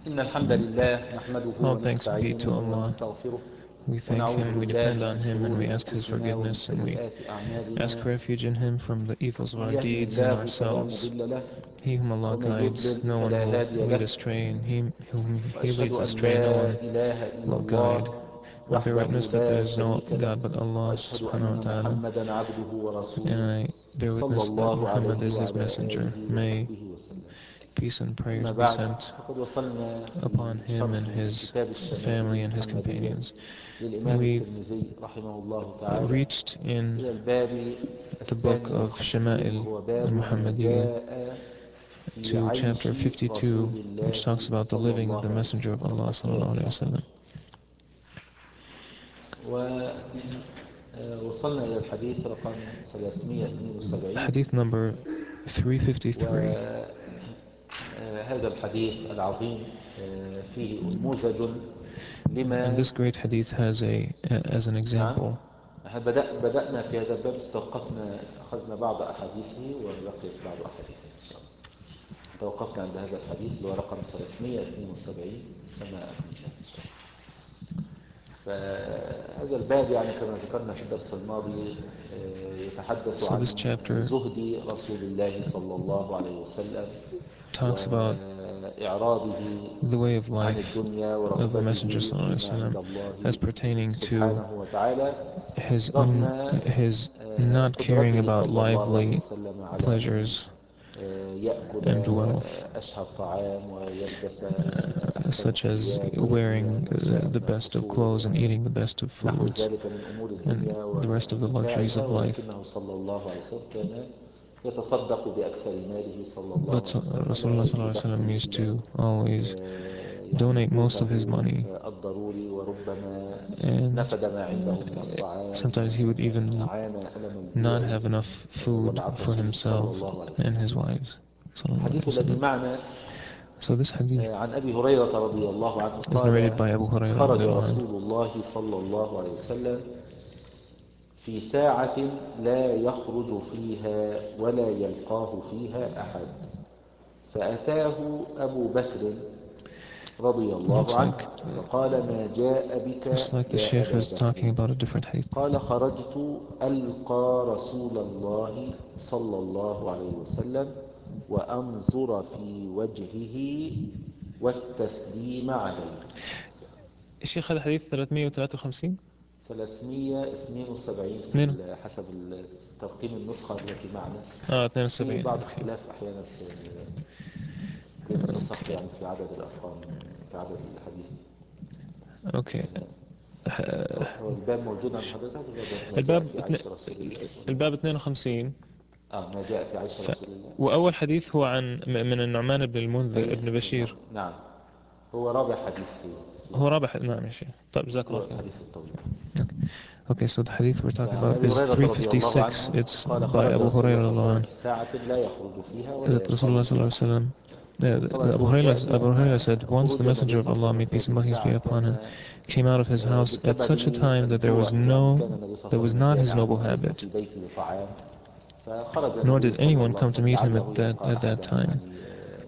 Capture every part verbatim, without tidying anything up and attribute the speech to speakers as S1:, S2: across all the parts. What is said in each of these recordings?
S1: إن الحمد لله نحمده
S2: All thanks be to
S1: ونستعينه
S2: Allah.
S1: ونستغفره
S2: We thank
S1: ونعوذ
S2: Him, we
S1: بالله
S2: depend on
S1: من
S2: Him, and
S1: شرور
S2: we ask His
S1: أنفسنا ومن
S2: forgiveness, and we
S1: سيئات
S2: ask
S1: أعمالنا
S2: refuge in Him from the evils of
S1: من
S2: our
S1: يهده
S2: deeds and
S1: الله فلا
S2: ourselves.
S1: مضل له
S2: He whom Allah
S1: ومن
S2: guides,
S1: يضلل
S2: no one
S1: فلا
S2: will
S1: هادي
S2: lead
S1: له
S2: astray, and He whom He
S1: وأشهد
S2: leads
S1: أن
S2: astray, no
S1: لا
S2: one
S1: إله إلا
S2: will guide.
S1: الله
S2: I bear
S1: وحده
S2: witness that there
S1: لا
S2: is no
S1: شريك له
S2: God but Allah
S1: وأشهد
S2: subhanahu wa
S1: أن
S2: ta'ala,
S1: محمدا عبده ورسوله
S2: and I bear
S1: صلى
S2: witness that
S1: الله
S2: Muhammad
S1: عليه
S2: is His
S1: وعلى
S2: messenger.
S1: آله
S2: May
S1: وصحبه وسلم.
S2: peace and prayers
S1: أما
S2: be
S1: بعد
S2: sent
S1: فقد وصلنا في
S2: upon him
S1: شرح
S2: and his
S1: كتاب الشمائل
S2: family and his
S1: المحمدية
S2: companions.
S1: للإمام
S2: We
S1: الترمذي رحمه الله تعالى
S2: reached in
S1: إلى الباب
S2: the book
S1: الثاني
S2: of
S1: والخمسين
S2: Shama'il
S1: وهو باب ما
S2: al-Muhammadiyya
S1: جاء في
S2: to
S1: عيش
S2: chapter
S1: رسول
S2: fifty-two, which
S1: الله
S2: talks about the
S1: صلى
S2: living of the
S1: الله عليه
S2: Messenger
S1: وسلم
S2: of Allah
S1: صفحة
S2: sallallahu alayhi wa
S1: مئة وتسعة عشر.
S2: sallam.
S1: ووصلنا إلى الحديث رقم ثلاثمئة واثنين وسبعين.
S2: Hadith number three fifty-three.
S1: وهذا الحديث العظيم فيه نموذج
S2: And
S1: لما
S2: this great hadith has a, as an
S1: نعم
S2: example.
S1: بدأ بدأنا في هذا الباب، استوقفنا أخذنا بعض أحاديثه وبقيت بعض أحاديثه إن شاء الله. توقفنا عند هذا الحديث اللي هو رقم ثلاثمئة واثنين وسبعين سماء إن شاء الله. فهذا الباب يعني كما ذكرنا في الدرس الماضي يتحدث
S2: So
S1: عن
S2: this chapter
S1: زهد رسول الله صلى الله عليه وسلم
S2: talks about
S1: وإعراضه
S2: the way of
S1: عن
S2: life
S1: الدنيا
S2: of the Messenger
S1: ورغبته
S2: sallallahu
S1: فيما
S2: alayhi wa
S1: عند
S2: sallam
S1: الله
S2: as pertaining to
S1: سبحانه وتعالى
S2: his,
S1: رغم
S2: un, his not caring
S1: قدرته
S2: about
S1: صلى الله عليه
S2: lively
S1: وسلم على أن
S2: pleasures
S1: يأكل
S2: and wealth,
S1: أشهى الطعام ويلبس
S2: uh,
S1: أحسن
S2: such as
S1: الثياب ويبني
S2: wearing
S1: ما شاء
S2: uh, the
S1: من
S2: best of
S1: القصور
S2: clothes and eating the best of
S1: ونحو
S2: foods
S1: ذلك من أمور
S2: and
S1: الدنيا
S2: the rest of the luxuries
S1: ومتاعها،
S2: of life.
S1: ولكنه صلى الله عليه وسلم كان يتصدق بأكثر ماله صلى الله
S2: But
S1: عليه وسلم على
S2: Rasulullah
S1: غير
S2: sallallahu alaihi wasallam
S1: دخل
S2: used
S1: إلا
S2: to always
S1: يعني
S2: donate most of his
S1: قوته
S2: money,
S1: الضروري، وربما
S2: and
S1: نفد ما عنده من الطعام
S2: sometimes he would even
S1: عانى ألم
S2: not
S1: الجوع
S2: have enough food for
S1: والعطش صلى
S2: himself
S1: الله عليه
S2: and
S1: وسلم.
S2: his wives. Sallallahu
S1: الحديث
S2: alaihi
S1: الذي
S2: wasallam.
S1: معنا
S2: So this hadith
S1: عن أبي هريرة رضي الله عنه
S2: is narrated
S1: قال:
S2: by Abu Hurairah
S1: خرج
S2: radiallahu anhu.
S1: رسول الله صلى الله عليه وسلم في ساعة لا يخرج فيها ولا يلقاه فيها أحد، فأتاه أبو بكر رضي
S2: Looks
S1: الله عنه
S2: like
S1: فقال: ما جاء بك
S2: looks like the
S1: يا
S2: Shaykh
S1: أبا
S2: is talking
S1: بكر؟
S2: about a different hadith.
S1: قال: خرجت ألقى رسول الله صلى الله عليه وسلم وأنظر في وجهه والتسليم عليه.
S2: الشيخ هذا حديث ثلاثمئة وثلاثة وخمسين
S1: ثلاثمئة واثنين وسبعين
S2: اثنين
S1: في حسب ترقيم النسخة التي معنا.
S2: اه
S1: في
S2: اثنين وسبعين.
S1: بعض اختلاف أحيانا في بين النسخ يعني في عدد الأرقام في عدد الحديث.
S2: اوكي.
S1: هو الباب موجود عند حضرتك ولا ما جاء
S2: الباب
S1: في
S2: اتن...
S1: عيش رسول الله؟
S2: الباب اثنين وخمسين.
S1: اه ما جاء في عيش
S2: ف...
S1: رسول الله.
S2: وأول حديث هو عن من النعمان بن المنذر ابن بشير.
S1: نعم هو رابع حديث فيه.
S2: هو رابع نعم يا شيخ. طيب جزاك الله
S1: هو
S2: خير.
S1: الحديث الطويل.
S2: Okay, so the hadith we're talking
S1: فعن
S2: about
S1: أبي
S2: is
S1: هريرة رضي الله
S2: three fifty-six.
S1: عنه
S2: It's
S1: قال:
S2: by
S1: خرج
S2: Abu
S1: رسول الله
S2: Hurairah
S1: صلى الله عليه
S2: radiallahu
S1: وسلم
S2: anhu.
S1: في ساعة لا يخرج فيها ولا
S2: That
S1: يلقاه
S2: Rasulullah
S1: فيها
S2: sallallahu alaihi
S1: أحد.
S2: wasallam, that
S1: طبعا
S2: Abu
S1: انتم
S2: Hurairah, Abu
S1: يأتي
S2: Hurairah
S1: أن
S2: said, once
S1: خروج
S2: the
S1: النبي
S2: Messenger
S1: صلى
S2: of
S1: الله عليه
S2: Allah,
S1: وسلم
S2: may
S1: في
S2: peace and
S1: هذه
S2: blessings be
S1: الساعة
S2: upon him,
S1: كان
S2: came out of his house at such a
S1: بسبب
S2: time that there was
S1: الجوع، يعني
S2: no,
S1: كان النبي صلى
S2: that
S1: الله عليه
S2: was
S1: وسلم
S2: not his
S1: جائعا
S2: noble
S1: وليس
S2: habit,
S1: في بيته طعام، فخرج
S2: nor
S1: النبي
S2: did
S1: صلى
S2: anyone
S1: الله عليه
S2: come to
S1: وسلم
S2: meet him
S1: لعله
S2: at that,
S1: يلقى
S2: at that
S1: أحدا
S2: time.
S1: يعني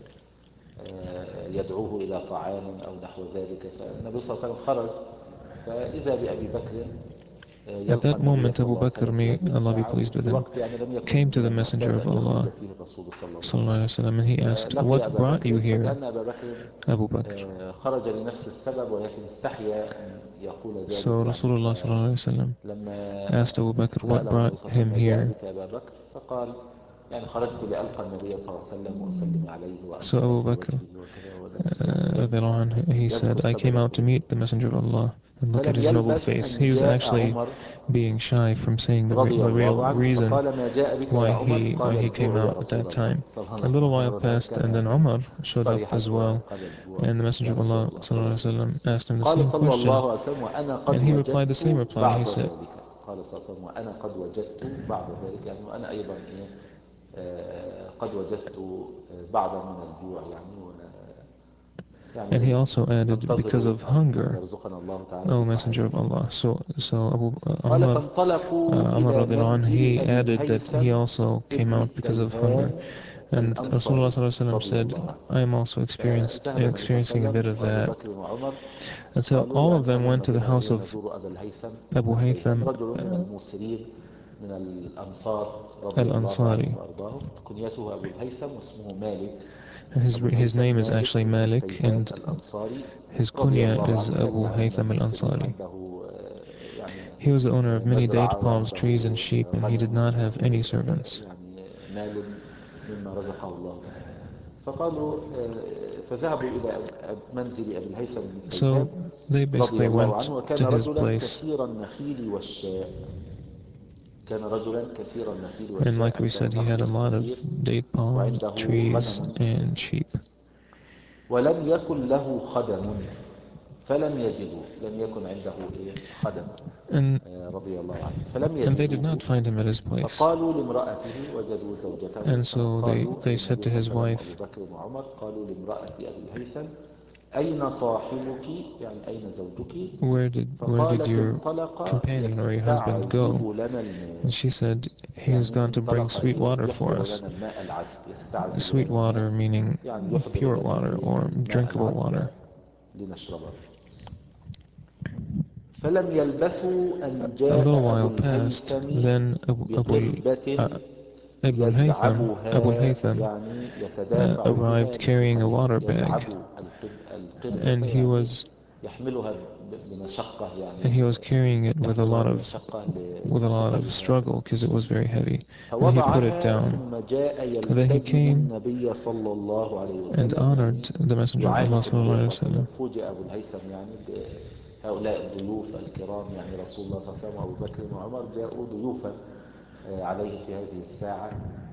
S1: آه، يدعوه إلى طعام أو نحو ذلك، فالنبي صلى الله عليه وسلم خرج فإذا بأبي بكر
S2: At
S1: يلقى
S2: that
S1: النبي
S2: moment,
S1: صلى
S2: Abu
S1: الله عليه
S2: Bakr,
S1: وسلم في
S2: may
S1: هذه
S2: Allah be
S1: الساعة
S2: pleased with
S1: وفي
S2: him,
S1: وقت يعني لم يكن
S2: came to the
S1: من
S2: Messenger
S1: المعتاد
S2: of
S1: أن يخرج
S2: Allah
S1: فيه الرسول صلى الله عليه
S2: sallallahu
S1: وسلم.
S2: alaihi wasallam, and he asked,
S1: فلقي
S2: what
S1: أبا
S2: brought you
S1: بكر
S2: here,
S1: فكأن أبا بكر
S2: Abu Bakr?
S1: آه، خرج لنفس السبب ولكن استحيا أن يقول
S2: So
S1: ذلك يعني.
S2: Rasulullah sallallahu alaihi wasallam
S1: فلما
S2: asked Abu Bakr, what
S1: سأله النبي
S2: brought
S1: صلى الله عليه وسلم:
S2: him
S1: ما جاء
S2: here?
S1: بك يا أبا بكر؟ فقال: يعني خرجت لألقى النبي صلى الله عليه وسلم وأسلم عليه
S2: So
S1: وأنظر
S2: Abu
S1: في
S2: Bakr,
S1: وجهه وكذا،
S2: uh,
S1: ولم
S2: radiallahu anhu, he
S1: يذكر
S2: said, I
S1: سبب
S2: came out to
S1: خروجه.
S2: meet the Messenger of Allah and look at
S1: فلم
S2: his noble
S1: يلبث
S2: face. He
S1: أن
S2: was
S1: جاء
S2: actually
S1: عمر
S2: being shy from saying the, re
S1: رضي
S2: the
S1: الله
S2: real
S1: عنه
S2: reason
S1: فقال: ما جاء بك يا
S2: why
S1: عمر؟
S2: he why
S1: قال:
S2: he
S1: الجوع
S2: came
S1: يا
S2: out at
S1: رسول
S2: that
S1: الله
S2: time.
S1: صلى الله
S2: A
S1: عليه
S2: little while
S1: وسلم.
S2: passed, and then
S1: كان
S2: Umar showed up
S1: صريح
S2: as
S1: الجوع
S2: well,
S1: قال: الجوع
S2: and the
S1: يا
S2: Messenger of
S1: رسول
S2: Allah
S1: الله صلى الله عليه
S2: sallallahu alaihi
S1: وسلم.
S2: wasallam asked him the
S1: قال
S2: same
S1: صلى
S2: question,
S1: الله عليه وسلم: وأنا قد
S2: and he replied the same
S1: وجدت
S2: reply. He
S1: بعض
S2: said,
S1: ذلك. قال صلى الله عليه وسلم: وأنا قد وجدت بعض ذلك، يعني وأنا أيضا إيه آه قد وجدت بعضا من الجوع يعني
S2: and he
S1: يعني
S2: also added, because
S1: ننتظر
S2: of
S1: أن
S2: hunger,
S1: يرزقنا الله تعالى
S2: O
S1: بطعام.
S2: Messenger of Allah. So, so Abu uh,
S1: قال:
S2: Umar, uh,
S1: فانطلقوا
S2: Umar
S1: إلى
S2: radiallahu anhu,
S1: منزل
S2: he
S1: أبي
S2: added that
S1: الهيثم
S2: he also came
S1: ابن
S2: out because of hunger.
S1: الديلهان
S2: And Rasulullah
S1: الأنصاري
S2: sallallahu alaihi wasallam
S1: رضي
S2: said,
S1: الله عنه.
S2: I am also experienced,
S1: فذهب النبي صلى الله
S2: experiencing a
S1: عليه
S2: bit
S1: وسلم
S2: of
S1: وأبو
S2: that.
S1: بكر وعمر
S2: And so
S1: قالوا
S2: all
S1: يعني
S2: of them
S1: هممنا
S2: went to the
S1: بنا
S2: house
S1: إيه
S2: of
S1: نزور أبا الهيثم
S2: Abu
S1: الهيثم
S2: Haytham
S1: رجل من
S2: uh,
S1: الموسرين من الأنصار رضي الله عنهم
S2: al-Ansari.
S1: وأرضاهم كنيته أبو الهيثم واسمه مالك.
S2: His,
S1: أبو
S2: his
S1: الهيثم
S2: name is
S1: مالك
S2: actually
S1: بن
S2: Malik,
S1: كيسان
S2: and
S1: الأنصاري
S2: his
S1: رضي
S2: kunya
S1: الله
S2: is
S1: عنه. كان
S2: Abu
S1: يعني من
S2: Haytham
S1: الموسرين
S2: al-Ansari.
S1: عنده يعني
S2: He was the owner of many date
S1: مزرعة
S2: palms, trees, and
S1: وعنده
S2: sheep, and he did
S1: غنم
S2: not have any
S1: وعنده
S2: servants.
S1: يعني مال مما رزقه الله. فقالوا فذهبوا إلى منزل أبي الهيثم بن كيسان
S2: So they
S1: رضي
S2: basically
S1: الله
S2: went
S1: عنه. وكان
S2: to his
S1: رجلا
S2: place,
S1: كثير النخيل والشاء. كان رجلا كثير النخيل
S2: and
S1: والشاء
S2: like we
S1: عنده
S2: said, he had a
S1: نخل
S2: lot of
S1: كثير
S2: date palms,
S1: وعنده
S2: trees,
S1: غنم
S2: and
S1: كثير.
S2: sheep.
S1: ولم يكن له خدم فلم يجدوا. لم يكن عنده إيه خدم
S2: And,
S1: رضي الله عنه فلم
S2: and they did
S1: يجدوه.
S2: not find him at his place.
S1: فقالوا لامرأته وجدوا زوجته.
S2: And so they,
S1: فقالوا
S2: they
S1: أي
S2: said
S1: النبي
S2: to
S1: صلى
S2: his
S1: الله عليه وسلم
S2: wife,
S1: وأبو بكر وعمر قالوا لامرأة أبي الهيثم أين صاحبك يعني أين زوجك؟
S2: where did, where did
S1: فقالت
S2: your
S1: انطلق
S2: companion or your husband
S1: يستعذب
S2: go?
S1: لنا الماء.
S2: And she said, he has
S1: يعني
S2: gone to bring
S1: انطلق
S2: sweet water for
S1: يحضر
S2: us.
S1: لنا الماء العذب. يستعذب
S2: Sweet
S1: لنا الماء
S2: water meaning
S1: يعني يحضر
S2: pure
S1: لنا
S2: water
S1: إيه
S2: or
S1: الماء
S2: drinkable
S1: العذب
S2: water.
S1: لنشربه. فلم يلبثوا أن
S2: A little
S1: جاء أبو
S2: while passed,
S1: الهيثم
S2: then Abu, Abu, uh,
S1: بقربة
S2: Abu Haytham, Abu
S1: يزعبها
S2: Haytham
S1: يعني
S2: uh,
S1: يتدافع بها
S2: arrived carrying a
S1: لسقيها.
S2: water
S1: يزعب
S2: bag, and
S1: القربة
S2: he
S1: يعني
S2: was
S1: يحملها بمشقة يعني
S2: and he was carrying it with a
S1: يحملها
S2: lot of
S1: بمشقة
S2: with a lot of
S1: لسقيها.
S2: struggle because it was very heavy. And he put it
S1: فوضعها
S2: down.
S1: ثم جاء
S2: And then he
S1: يلتزم
S2: came
S1: النبي صلى الله عليه
S2: and
S1: وسلم
S2: honored
S1: يعني
S2: the Messenger of Allah
S1: يعانق النبي
S2: sallallahu
S1: صلى
S2: alaihi
S1: الله عليه وسلم.
S2: wasallam.
S1: فوجئ أبو الهيثم يعني بهؤلاء الضيوف الكرام يعني رسول الله صلى الله عليه وسلم وأبو بكر وعمر جاءوا ضيوفا عليه في هذه الساعة.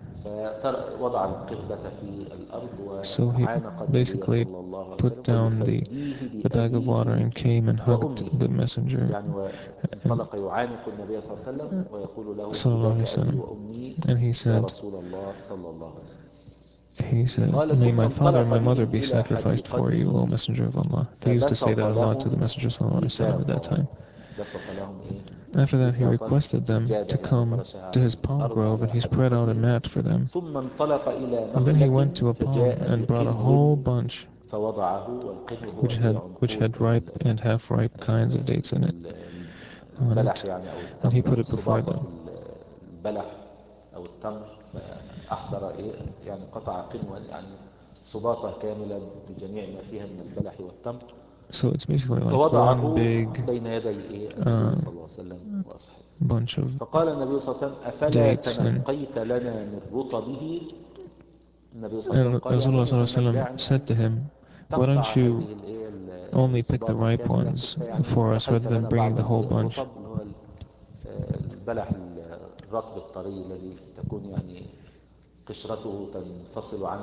S1: فوضع القربة في الأرض
S2: So he
S1: وعانق النبي
S2: basically
S1: صلى الله عليه
S2: put
S1: وسلم
S2: down the,
S1: ويفديه
S2: the bag of water
S1: بأبيه
S2: and came and hugged
S1: وأمه
S2: the Messenger
S1: يعني.
S2: and
S1: وانطلق يعانق النبي صلى الله عليه وسلم ويقول له
S2: sallallahu
S1: فداك
S2: alaihi
S1: أبي
S2: wasallam.
S1: وأمي
S2: And he
S1: يا
S2: said,
S1: رسول الله صلى الله عليه وسلم.
S2: he said,
S1: قال
S2: may
S1: ثم
S2: my father and
S1: انطلق
S2: my mother
S1: بهم
S2: be
S1: إلى
S2: sacrificed for you, O
S1: حديقته
S2: Messenger of Allah. They used to say
S1: فبسط
S2: that a lot to the
S1: لهم
S2: Messenger sallallahu alaihi wasallam at that
S1: بساطا.
S2: time.
S1: بسط لهم إيه
S2: After that, he
S1: بساطا
S2: requested them
S1: سجادة
S2: to
S1: يعني
S2: come
S1: فرشها
S2: to
S1: على
S2: his palm
S1: الأرض
S2: grove, and
S1: على
S2: he spread out a
S1: حديقته.
S2: mat for them.
S1: ثم انطلق إلى
S2: And then he
S1: نخلة
S2: went to a palm
S1: فجاء
S2: and brought a
S1: بقنو
S2: whole bunch
S1: فوضعه. والقنو هو
S2: which
S1: إيه
S2: had which
S1: عنقود
S2: had ripe and half-ripe kinds of dates in it, on
S1: البلح
S2: it,
S1: يعني أو
S2: and he
S1: التمر
S2: put it before
S1: صباطة
S2: them.
S1: البلح أو التمر. فأحضر إيه يعني قطع قنوا يعني صباطة كاملة بجميع ما فيها من البلح والتمر.
S2: So it's basically like
S1: فوضعه
S2: one big
S1: بين يدي إيه النبي
S2: uh,
S1: صلى الله عليه وسلم وأصحابه.
S2: bunch of
S1: فقال النبي صلى الله عليه وسلم أفلا
S2: dates, and
S1: تنقيت لنا من رطبه. النبي صلى الله عليه وسلم
S2: and
S1: قال يعني
S2: Rasulullah sallallahu alaihi wasallam
S1: يتنبعني
S2: said to
S1: أن
S2: him, why
S1: تقطع
S2: don't you
S1: هذه الايه
S2: only pick the
S1: الصباطة
S2: ripe
S1: كاملة.
S2: ones
S1: كنت يعني
S2: for us
S1: نقيت
S2: rather than
S1: لنا
S2: bringing
S1: بعض
S2: the whole
S1: الايه
S2: bunch?
S1: الرطب اللي هو البلح الرطب الطري الذي تكون يعني قشرته تنفصل عنه،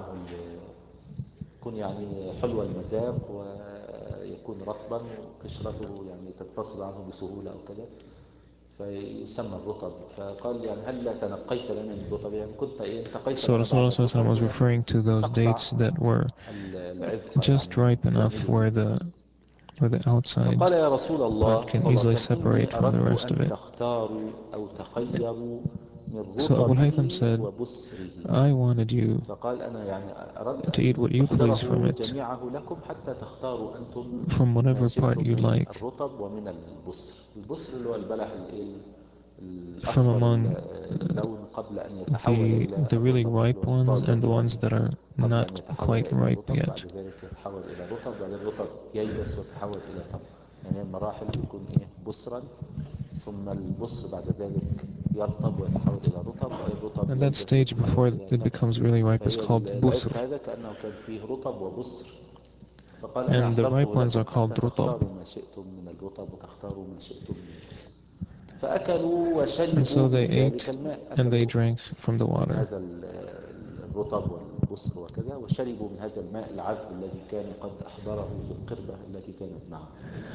S1: يكون يعني حلو المذاق ويكون رطبا وقشرته يعني تنفصل عنه بسهولة أو كذا فيسمى الرطب. فقال يعني هل لا تنقيت لنا من الرطب، يعني كنت إيه انتقيت
S2: So
S1: لنا بعض
S2: Rasulullah sallallahu alaihi wasallam
S1: الرطب
S2: was
S1: يعني
S2: referring to those
S1: تقطع
S2: dates that were
S1: العذق
S2: just
S1: يعني
S2: ripe enough
S1: كامله.
S2: where the where the outside
S1: فقال يا رسول الله
S2: part can
S1: صلى الله عليه
S2: easily
S1: وسلم
S2: separate
S1: إني
S2: from the
S1: أردت
S2: rest of
S1: أن
S2: it.
S1: تختاروا أو تخيروا من
S2: So Abu Haytham
S1: رطبه
S2: said,
S1: وبسره.
S2: I wanted you
S1: فقال أنا يعني أردت
S2: to eat
S1: أن
S2: what you please from
S1: أحضره
S2: it,
S1: جميعه لكم حتى تختاروا أنتم
S2: from
S1: ما
S2: whatever part
S1: شئتم
S2: you'd
S1: من
S2: like,
S1: الرطب ومن البسر. البسر اللي هو البلح ال-
S2: from
S1: الأصفر
S2: among
S1: اللون قبل أن يتحول
S2: the
S1: إلى
S2: the really
S1: الرطب اللي
S2: ripe
S1: هو
S2: ones and
S1: الطازج
S2: the
S1: يعني
S2: ones that are
S1: قبل
S2: not
S1: أن يتحول
S2: quite
S1: إلى
S2: ripe
S1: رطب،
S2: yet.
S1: بعد ذلك يتحول إلى رطب، بعد الرطب ييبس ويتحول إلى تمر. يعني المراحل بيكون إيه بسرا، ثم البسر بعد ذلك يرطب ويتحول إلى رطب، أي الرطب
S2: And that
S1: ييبس
S2: stage
S1: ويتحول
S2: before
S1: إلى
S2: it
S1: تمر.
S2: becomes really ripe is
S1: فهي
S2: called
S1: العذق
S2: busr,
S1: هذا كأنه كان فيه رطب وبسر. فقال أنا
S2: and the ripe
S1: اخترته
S2: ones
S1: لكم
S2: are called
S1: حتى
S2: rutab.
S1: تختاروا ما شئتم من الرطب وتختاروا ما شئتم من البسر. فأكلوا
S2: And so
S1: وشربوا
S2: they
S1: من
S2: ate
S1: ذلك الماء.
S2: and they
S1: أكلوا
S2: drank from the
S1: من
S2: water.
S1: هذا الرطب والبسر وكذا، وشربوا من هذا الماء العذب الذي كان قد أحضره في القربة التي كانت معه.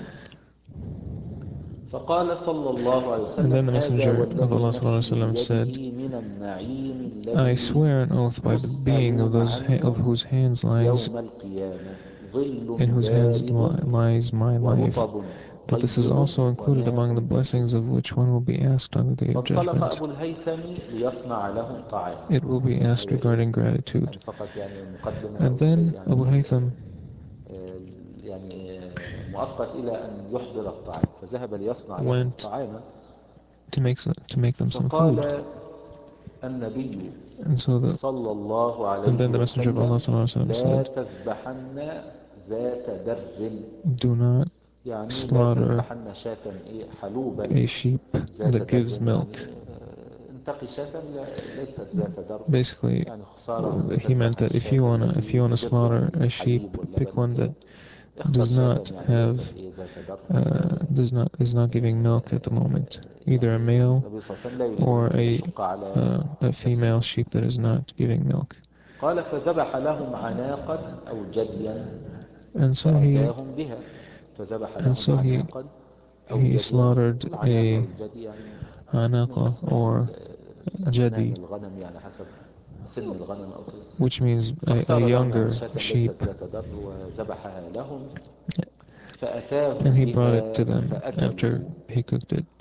S1: فقال صلى الله عليه
S2: And then
S1: وسلم
S2: the
S1: هذا
S2: Messenger of
S1: والذي
S2: Allah sallallahu alaihi
S1: نفسي
S2: wasallam said,
S1: بيده من النعيم
S2: I
S1: الذي
S2: swear an oath by the being of
S1: تسألون
S2: those ha- of
S1: عنه
S2: whose hands lies
S1: يوم القيامة ظل
S2: in whose hands li-
S1: بارد
S2: lies my life,
S1: ورطب
S2: but this is
S1: طيب
S2: also included among the
S1: وماء
S2: blessings
S1: كثير.
S2: of which one will be asked on the day of
S1: فانطلق
S2: judgment.
S1: أبو الهيثم ليصنع لهم طعاما.
S2: It will be asked
S1: هذا إيه؟
S2: regarding gratitude.
S1: يعني فقط يعني مقدمة
S2: And
S1: أو شيء
S2: then
S1: يعني
S2: Abu Haytham,
S1: آه، يعني آه، مؤقت إلى أن يحضر الطعام، فذهب ليصنع لهم
S2: went
S1: طعاما.
S2: to make some, to make them some food.
S1: فقال النبي
S2: And so the
S1: صلى الله
S2: and then
S1: عليه
S2: the Messenger of Allah
S1: وسلم
S2: sallallahu alaihi wasallam
S1: لا
S2: said,
S1: تذبحن ذات در،
S2: do not
S1: يعني لا
S2: slaughter
S1: تذبحن شاة إيه حلوبا
S2: a sheep
S1: ذات
S2: that gives
S1: در،
S2: milk.
S1: يعني آه، انتقي شاة لا- ليست ذات در،
S2: Basically,
S1: يعني خسارة أن
S2: he meant
S1: تذبح
S2: that if
S1: الشاة
S2: you wanna if
S1: التي
S2: you wanna
S1: تدر
S2: slaughter a sheep,
S1: بالحليب
S2: pick
S1: واللبن
S2: one that
S1: وكذا، اختر
S2: does
S1: شاة
S2: not
S1: يعني
S2: have
S1: ليست إيه ذات در.
S2: uh, does not is not giving milk at the moment, either a
S1: يعني
S2: male
S1: النبي صلى الله عليه وسلم لا يريد
S2: or
S1: أن
S2: a
S1: يشق على
S2: uh, a female
S1: نفسه.
S2: sheep that is not giving milk.
S1: قال فذبح لهم عناقا أو جديا
S2: And so he
S1: فأتاهم بها، فذبح
S2: and
S1: لهم
S2: so he
S1: عناقا أو
S2: he
S1: جديا.
S2: slaughtered
S1: والعناق أو
S2: a
S1: الجدي يعني من
S2: anaqa
S1: أسماء
S2: or
S1: أسنان
S2: jadi,
S1: الغنم، يعني حسب سن الغنم أو كذا.
S2: which means a, a
S1: فاختار لهم يعني
S2: younger
S1: شاة ليست
S2: sheep,
S1: ذات در وذبحها لهم فأتاهم
S2: and he brought it
S1: بها
S2: to them after
S1: فأكلوا.
S2: he cooked it,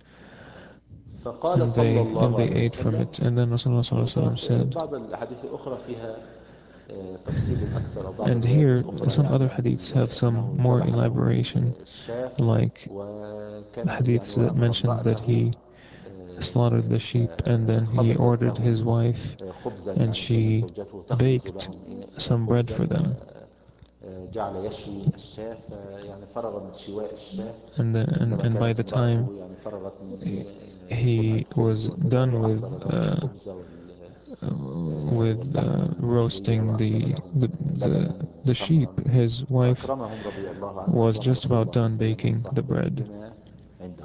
S1: فقال
S2: and
S1: صلى
S2: they and
S1: الله
S2: they
S1: عليه
S2: ate from
S1: وسلم،
S2: it. And then Rasulullah sallallahu alaihi
S1: وطبعا
S2: wasallam
S1: في
S2: said,
S1: بعض الأحاديث الأخرى فيها آه، تفصيل أكثر، أو بعض
S2: and
S1: الروايات
S2: here
S1: الأخرى
S2: some
S1: يعني
S2: other
S1: أن
S2: hadiths have some
S1: أنه
S2: more
S1: ذبح لهم
S2: elaboration,
S1: الشاة
S2: like
S1: وكان يعني
S2: hadiths that
S1: وأمر
S2: mentions that
S1: امرأته
S2: he slaughtered the sheep and then he
S1: فخبزت
S2: ordered his
S1: لهم
S2: wife
S1: خبزا،
S2: and
S1: يعني كانت
S2: she
S1: زوجته تخبز
S2: baked
S1: لهم
S2: some bread
S1: خبزا
S2: for them,
S1: وجعل يشوي الشاة، يعني فرغ من شواء الشاة
S2: and then and,
S1: عندما
S2: and by
S1: كانت
S2: the time
S1: امرأته يعني فرغت من صنع
S2: he
S1: الخبز
S2: was
S1: وكذا،
S2: done with
S1: وأحضر لهم
S2: uh,
S1: الخبز وال-
S2: with
S1: واللحم
S2: uh,
S1: المشوية،
S2: roasting
S1: وأحضر
S2: the,
S1: لهم
S2: the
S1: لبنا
S2: the the sheep,
S1: وتمرا،
S2: his wife
S1: وأكرمهم رضي الله عنهم
S2: was
S1: وأكرم
S2: just
S1: رسول
S2: about
S1: الله صلى
S2: done
S1: الله عليه وسلم
S2: baking the
S1: وصحبه
S2: bread.
S1: بما عنده.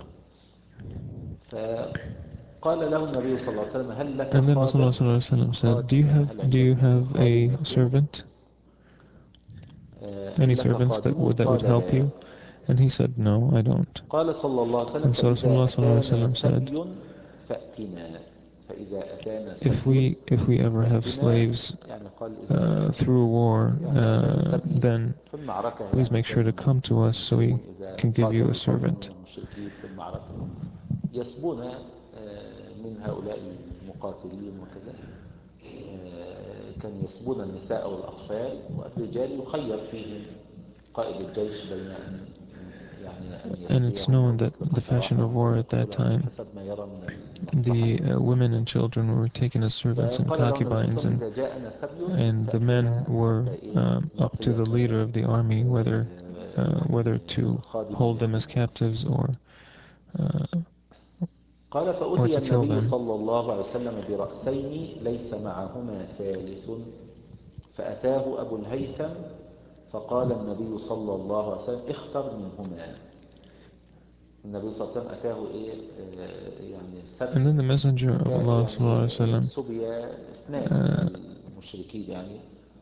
S1: فقال له النبي صلى الله عليه وسلم هل لك
S2: And then
S1: خادم؟
S2: Rasulullah sallallahu alaihi wasallam said, do
S1: خادم
S2: you
S1: يعني
S2: have
S1: هل
S2: do
S1: عندك
S2: you
S1: إيه
S2: have
S1: خادم
S2: a
S1: يخدمك؟
S2: servant?
S1: آه،
S2: Any
S1: هل لك
S2: servants that
S1: خادم؟
S2: would that
S1: قال
S2: would help
S1: لا.
S2: you? And he said, no, I don't.
S1: قال صلى الله عليه وسلم
S2: And so
S1: فإذا
S2: Rasulullah sallallahu alaihi
S1: أتانا
S2: wasallam said,
S1: سبي فأتنا، فإذا أتانا
S2: if
S1: سبي
S2: we if we ever have
S1: فأتنا،
S2: slaves
S1: يعني قال
S2: uh,
S1: إذا
S2: through war,
S1: يعني أتانا
S2: uh,
S1: سبي
S2: then
S1: في المعركة،
S2: please
S1: يعني
S2: make sure
S1: كان
S2: to come to us so we
S1: المسلمون إذا
S2: can give you a
S1: قاتلوا قوما من
S2: servant.
S1: المشركين في المعركة يسبون آه، من هؤلاء المقاتلين وكذا، آه، كان يسبون النساء والأطفال، والرجال يخير فيهم قائد الجيش بين أن يعني أن
S2: And it's
S1: يسبيهم
S2: known
S1: أو
S2: that
S1: يطلق
S2: the fashion of
S1: سراحهم أو
S2: war at that
S1: يقتلهم
S2: time,
S1: بحسب ما يرى من المصلحة.
S2: the uh, women and children were taken as servants and
S1: فقال له النبي صلى الله عليه
S2: concubines,
S1: وسلم
S2: and
S1: إذا جاءنا سبي
S2: and the men
S1: فأتنا
S2: were
S1: حتى إيه
S2: um, up to the
S1: نعطيك
S2: leader of the army whether uh, whether
S1: يعني
S2: to
S1: خادما
S2: hold them as
S1: يخدمك.
S2: captives or uh,
S1: قال
S2: or
S1: فأتي
S2: to kill
S1: النبي
S2: them.
S1: صلى الله عليه وسلم برأسين ليس معهما ثالث، فأتاه أبو الهيثم فقال النبي صلى الله عليه وسلم اختر منهما. النبي صلى الله عليه وسلم أتاه إيه آه، يعني سبي،
S2: And then the Messenger of
S1: أتاه
S2: Allah
S1: يعني
S2: sallallahu alaihi
S1: إيه
S2: wasallam,
S1: سبي اثنان
S2: uh,
S1: من المشركين يعني،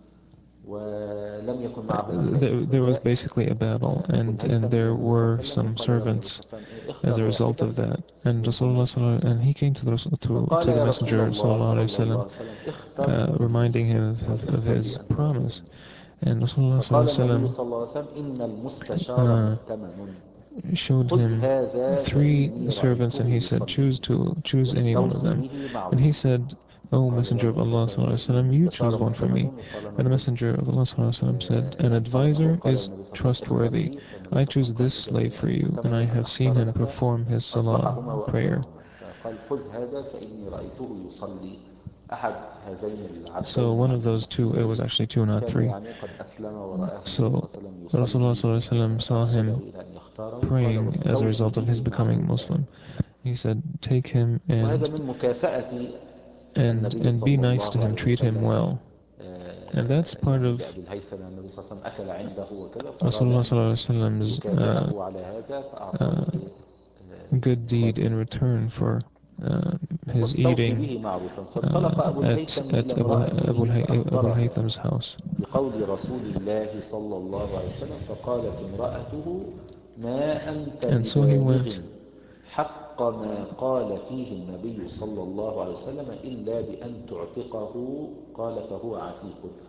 S1: ولم يكن معهما ثالث،
S2: there, there was
S1: فجاء
S2: basically a battle,
S1: أبو
S2: and
S1: الهيثم
S2: and
S1: إلى
S2: there
S1: النبي صلى الله
S2: were
S1: عليه وسلم
S2: some
S1: وقال له النبي
S2: servants
S1: صلى الله عليه وسلم إيه
S2: as
S1: اختر
S2: a result
S1: واحدا
S2: of that. And
S1: منهما.
S2: Rasulullah sallallahu alaihi- and he came to the Rasul- to
S1: فقال
S2: to the
S1: يا رسول
S2: Messenger
S1: الله
S2: sallallahu alaihi
S1: صلى الله
S2: wasallam,
S1: عليه وسلم اختر
S2: uh, reminding him of, of, of
S1: واختر لي
S2: his
S1: أنت واحدا.
S2: promise. And Rasulullah
S1: فقال
S2: sallallahu alaihi
S1: النبي
S2: wasallam
S1: صلى الله عليه وسلم إن المستشار
S2: uh,
S1: مؤتمن،
S2: showed
S1: خذ
S2: him
S1: هذا
S2: three
S1: فإني
S2: servants, and
S1: رأيته
S2: he said,
S1: يصلي
S2: choose to choose any one of
S1: واستوصي
S2: them.
S1: به
S2: And he
S1: معروفا.
S2: said, O
S1: قال له
S2: Messenger of
S1: النبي صلى
S2: Allah
S1: الله عليه
S2: sallallahu
S1: وسلم
S2: alaihi wasallam, you
S1: المستشار
S2: choose one for me.
S1: مؤتمن، وقال
S2: And the
S1: النبي
S2: Messenger of Allah sallallahu alaihi wasallam said, an
S1: أو
S2: advisor
S1: قال
S2: is
S1: النبي صلى الله عليه وسلم اختر
S2: trustworthy.
S1: لي، فالنبي
S2: I
S1: صلى الله عليه
S2: choose
S1: وسلم قال
S2: this
S1: إذا
S2: slave for you, and
S1: المؤتمن
S2: I
S1: لمن
S2: have seen
S1: اختار
S2: him
S1: لك
S2: perform his salah
S1: أصلحهما
S2: prayer.
S1: وأخيرهما. فقال خذ هذا فإني رأيته يصلي. أحد هذين
S2: So
S1: العبدين
S2: one of
S1: من
S2: those two, it was
S1: المسلمين
S2: actually two, not
S1: كان
S2: three.
S1: يعني قد أسلم ورآه النبي صلى
S2: So
S1: الله عليه وسلم
S2: Rasulullah
S1: يصلي،
S2: sallallahu alaihi wasallam saw
S1: فأرشده
S2: him
S1: إلى أن يختاره. قال
S2: praying as a
S1: واستوصي
S2: result of his
S1: به
S2: becoming
S1: معروفا.
S2: Muslim. He said, take him
S1: وهذا
S2: and
S1: من مكافأة
S2: and
S1: النبي
S2: and be
S1: صلى
S2: nice to
S1: الله
S2: him,
S1: عليه
S2: treat him
S1: وسلم
S2: well. And that's part
S1: يعني
S2: of
S1: لأبي الهيثم. النبي صلى الله عليه وسلم أكل عنده وكذا، فأراد
S2: Rasulullah
S1: أن
S2: sallallahu alaihi wasallam's uh,
S1: يكافئه على هذا فأعطاه
S2: uh,
S1: إيه
S2: good deed
S1: خادما.
S2: in return for uh, his
S1: واستوصي
S2: eating
S1: به معروفا. فانطلق
S2: uh,
S1: أبو
S2: at
S1: الهيثم إلى
S2: at Abu Abu,
S1: امرأته
S2: Abu
S1: فأخبرها
S2: Haytham's house.
S1: بقول رسول الله صلى الله عليه وسلم، فقالت امرأته ما أنت
S2: And so he
S1: ببالغ
S2: went
S1: حق ما قال فيه النبي صلى الله عليه وسلم إلا بأن تعتقه. قال فهو عتيق.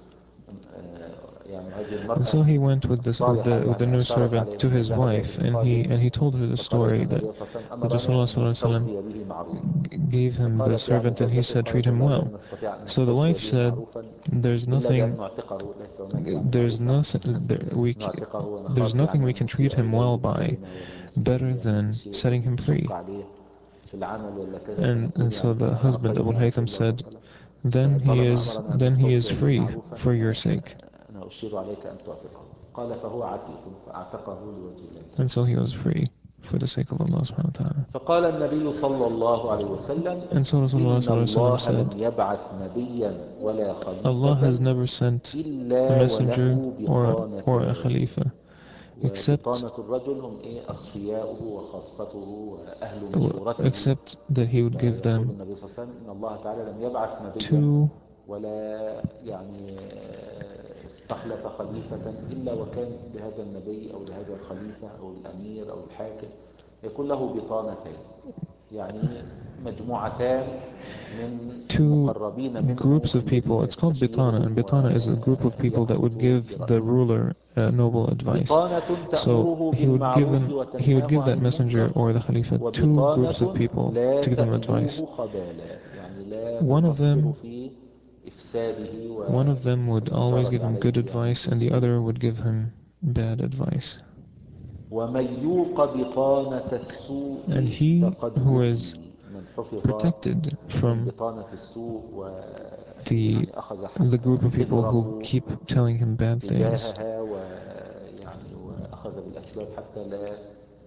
S1: آه، يعني هذه
S2: And
S1: المرأة
S2: so he went with this with
S1: الصالحة
S2: the with the
S1: يعني
S2: new
S1: أشارت
S2: servant
S1: عليه
S2: to
S1: أنه
S2: his
S1: ذهب
S2: wife, and he
S1: بالخادم،
S2: and he told her the
S1: فقالت
S2: story
S1: النبي
S2: that
S1: صلى الله عليه وسلم
S2: that
S1: أمرنا
S2: Rasulullah
S1: أن
S2: sallallahu alaihi wasallam
S1: نستوصي به معروفا.
S2: g- gave him the
S1: فقالت يعني
S2: servant, and he
S1: زوجته
S2: said, treat
S1: قالت
S2: him
S1: والله لن
S2: well.
S1: نستطيع أن
S2: So the
S1: نستوصي
S2: wife
S1: به
S2: said,
S1: معروفا
S2: there's
S1: إلا بأن
S2: nothing,
S1: نعتقه، ليس هناك يعني
S2: there's
S1: معروف
S2: nothing,
S1: أحسن
S2: there, we, c-
S1: نعتقه
S2: there's
S1: ونخاف
S2: nothing
S1: يعني
S2: we
S1: أن
S2: can treat
S1: نسيء
S2: him well
S1: إليه
S2: by
S1: بكلمة ولا نسيء
S2: better
S1: يعني
S2: than
S1: نسيء
S2: setting him
S1: نشق
S2: free.
S1: عليه في العمل ولا كذا،
S2: And,
S1: فنقول
S2: and so
S1: يعني
S2: the
S1: فما
S2: husband Abu
S1: عصينا رسول
S2: Haytham
S1: الله صلى الله
S2: said,
S1: عليه وسلم،
S2: then he
S1: طالما
S2: is,
S1: أمرنا أن
S2: then he is
S1: نستوصي به
S2: free
S1: معروفا
S2: for your sake.
S1: أنا أشير عليك أن تعتقه. قال فهو عتيق فأعتقه لوجه الله.
S2: And so he was free for the sake of Allah subhanahu wa ta'ala.
S1: فقال النبي صلى الله عليه وسلم
S2: And so Rasulullah
S1: إن
S2: sallallahu alaihi wasallam
S1: الله لم
S2: said,
S1: يبعث نبيا ولا
S2: Allah
S1: خليفة
S2: has never sent a
S1: إلا
S2: messenger
S1: وله
S2: or, or a
S1: بطانتان.
S2: khalifa except
S1: وبطانة الرجل هم إيه أصفياؤه وخاصته وأهل مشورته.
S2: except that he would give
S1: فيقول
S2: them
S1: النبي صلى الله عليه وسلم إن الله تعالى لم يبعث نبيا
S2: two
S1: ولا يعني استخلف خليفة إلا وكان لهذا النبي أو لهذا الخليفة أو الأمير أو الحاكم يكون له بطانتين، يعني مجموعتان من
S2: two
S1: المقربين منه
S2: groups of people.
S1: الذين
S2: It's called Bitana,
S1: يستشيرهم
S2: and Bitana is a group of people that would
S1: ويأخذ
S2: give the
S1: برأيه.
S2: ruler uh, noble advice.
S1: بطانة
S2: So
S1: تأمره
S2: he would give
S1: بالمعروف
S2: them, he would
S1: وتنهاه
S2: give
S1: عن
S2: that messenger
S1: المنكر،
S2: or the Khalifa two groups of
S1: وبطانة
S2: people
S1: لا
S2: to give them advice.
S1: تألوه خبالا، يعني لا
S2: One of
S1: تقصر
S2: them,
S1: في إفساده
S2: one of them would always
S1: والإشارة
S2: give him good
S1: عليه يعني
S2: advice, and the
S1: بالسوء.
S2: other would give him bad advice.
S1: ومن يوق بطانة
S2: And
S1: السوء
S2: he
S1: فقد
S2: who
S1: وقي،
S2: is
S1: من حفظ
S2: protected
S1: من
S2: from
S1: بطانة السوء
S2: the
S1: ويعني أخذ
S2: the group of people who
S1: حذره
S2: keep telling him bad things,
S1: تجاهها ويعني وأخذ بالأسباب حتى لا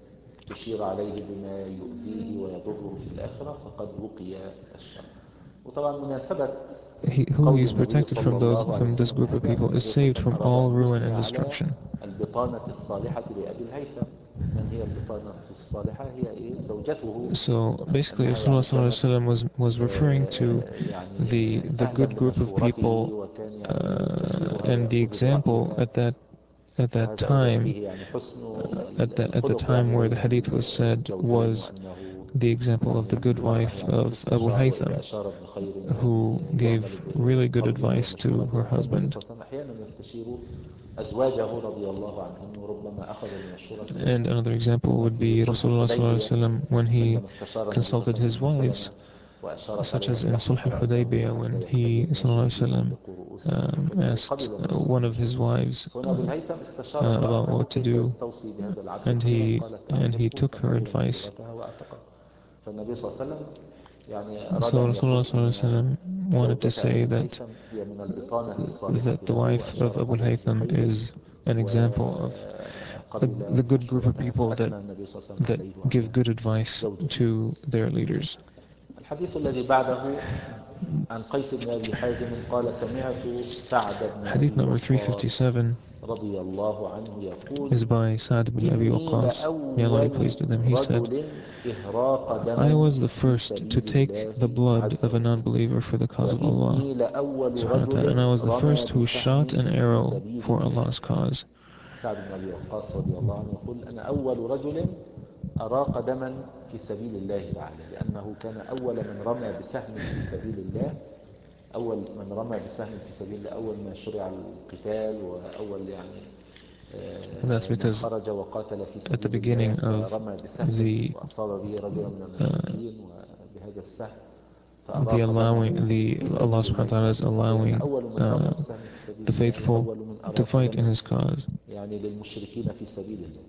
S1: تشير عليه بما يؤذيه ويضره في الآخرة، فقد وقي الشر. وطبعا مناسبة
S2: he, who
S1: قول
S2: is
S1: النبي
S2: protected
S1: صلى
S2: from those
S1: الله عليه
S2: from this
S1: وسلم
S2: group of
S1: هذا أن
S2: people is
S1: النبي صلى الله
S2: saved
S1: عليه وسلم
S2: from
S1: أراد
S2: all
S1: أن
S2: ruin
S1: يثني
S2: and
S1: على
S2: destruction.
S1: البطانة الصالحة لأبي الهيثم. من هي البطانة الصالحة؟ هي إيه؟ زوجته،
S2: So basically
S1: أنها
S2: Rasulullah
S1: يعني
S2: sallallahu
S1: كانت
S2: alaihi wasallam was was referring to
S1: آه، يعني
S2: the the
S1: أهلا
S2: good group of
S1: بمشورته
S2: people
S1: وكان يعني
S2: uh,
S1: يستشيرها
S2: and the
S1: ويأخذ
S2: example
S1: برأيها.
S2: at that at that
S1: فهذا أيضا
S2: time
S1: فيه يعني حسن
S2: uh, at the at the
S1: الخلق
S2: time
S1: يعني
S2: where the
S1: بين
S2: hadith was said
S1: الزوجين،
S2: was
S1: وأنه
S2: the example of
S1: يعني
S2: the good
S1: المرأة
S2: wife
S1: يعني
S2: of Abu
S1: تستشار وإذا
S2: Haytham,
S1: أشارت بخير
S2: who
S1: يعني
S2: gave
S1: يعمل
S2: really good
S1: بقوله
S2: advice to her
S1: ومشورته. فالنبي
S2: husband.
S1: صلى الله عليه وسلم أحيانا يستشير أزواجه رضي الله عنهم، وربما أخذ بمشورة
S2: And another example
S1: كما
S2: would
S1: في
S2: be
S1: صلح
S2: Rasulullah sallallahu
S1: الحديبية
S2: alaihi wasallam when he
S1: عندما استشار النبي صلى الله
S2: consulted
S1: عليه وسلم
S2: his
S1: أم
S2: wives,
S1: سلمة وأشارت
S2: such
S1: عليه
S2: as
S1: أن
S2: in Sulh
S1: يحنك رأسه
S2: al-Hudaybiyah when
S1: حتى
S2: he
S1: يحتبي الناس
S2: sallallahu alaihi
S1: به
S2: wasallam
S1: يحلقوا رؤوسهم
S2: um,
S1: وكذا،
S2: asked
S1: فقبل
S2: uh,
S1: النبي صلى الله
S2: one
S1: عليه
S2: of
S1: وسلم.
S2: his wives
S1: هنا أبو
S2: uh,
S1: الهيثم استشار
S2: uh, about
S1: امرأته
S2: what to
S1: كيف
S2: do,
S1: يستوصي بهذا العبد
S2: and
S1: الخير،
S2: he
S1: قالت
S2: and he
S1: أعتقه،
S2: took her
S1: فقبل
S2: advice.
S1: مشورتها وأعتقه. فالنبي صلى الله عليه وسلم يعني أراد
S2: So
S1: أن يقول
S2: Rasulullah sallallahu alaihi
S1: إن
S2: wasallam wanted to
S1: زوجة أبي
S2: say that
S1: الهيثم هي من البطانة الصالحة
S2: that the
S1: له
S2: wife of
S1: وأشارت
S2: Abu
S1: عليه
S2: Haytham
S1: بخير،
S2: is an example of the,
S1: وقبل
S2: the good group of
S1: مشورتها،
S2: people that
S1: فأثنى النبي صلى الله عليه وسلم
S2: that
S1: عليه
S2: give
S1: وعلى
S2: good advice
S1: زوجته.
S2: to their leaders.
S1: الحديث الذي بعده عن قيس بن أبي حازم قال سمعت سعد بن
S2: Hadith
S1: أبي
S2: number
S1: وقاص
S2: three fifty-seven
S1: رضي الله عنه يقول
S2: is by Sa'd ibn Abi
S1: إني
S2: Waqqas. May Allah be
S1: لأول
S2: pleased with him. He said,
S1: رجل إهراق
S2: I
S1: دما
S2: was the
S1: في
S2: first to
S1: سبيل
S2: take the
S1: الله
S2: blood
S1: عز
S2: of a
S1: وجل،
S2: non-believer for the cause of Allah,
S1: وإني لأول
S2: subhanahu wa ta'ala, and I
S1: رجل
S2: was the
S1: رمى
S2: first who shot
S1: بسهم
S2: an
S1: في
S2: arrow
S1: سبيل
S2: for
S1: الله.
S2: Allah's cause.
S1: سعد بن أبي وقاص رضي الله عنه يقول أنا أول رجل أراق دما في سبيل الله تعالى، لأنه كان أول من رمى بسهم في سبيل الله، أول من رمى بسهم في سبيل الله، أول ما شرع القتال، وأول يعني
S2: And that's
S1: من
S2: because
S1: خرج وقاتل في
S2: at the
S1: سبيل الله
S2: beginning of
S1: فرمى بسهم
S2: the
S1: وأصاب به رجلا من
S2: uh,
S1: المشركين وبهذا السهم
S2: the
S1: فأراق دمه
S2: allowing the
S1: في
S2: Allah
S1: سبيل
S2: subhanahu wa
S1: الله
S2: ta'ala is
S1: تعالى، فكان
S2: allowing
S1: أول من رمى
S2: uh,
S1: بسهم في سبيل
S2: the
S1: الله
S2: faithful
S1: وأول من
S2: to
S1: أراق
S2: fight in
S1: دما
S2: His cause.
S1: يعني للمشركين في سبيل الله.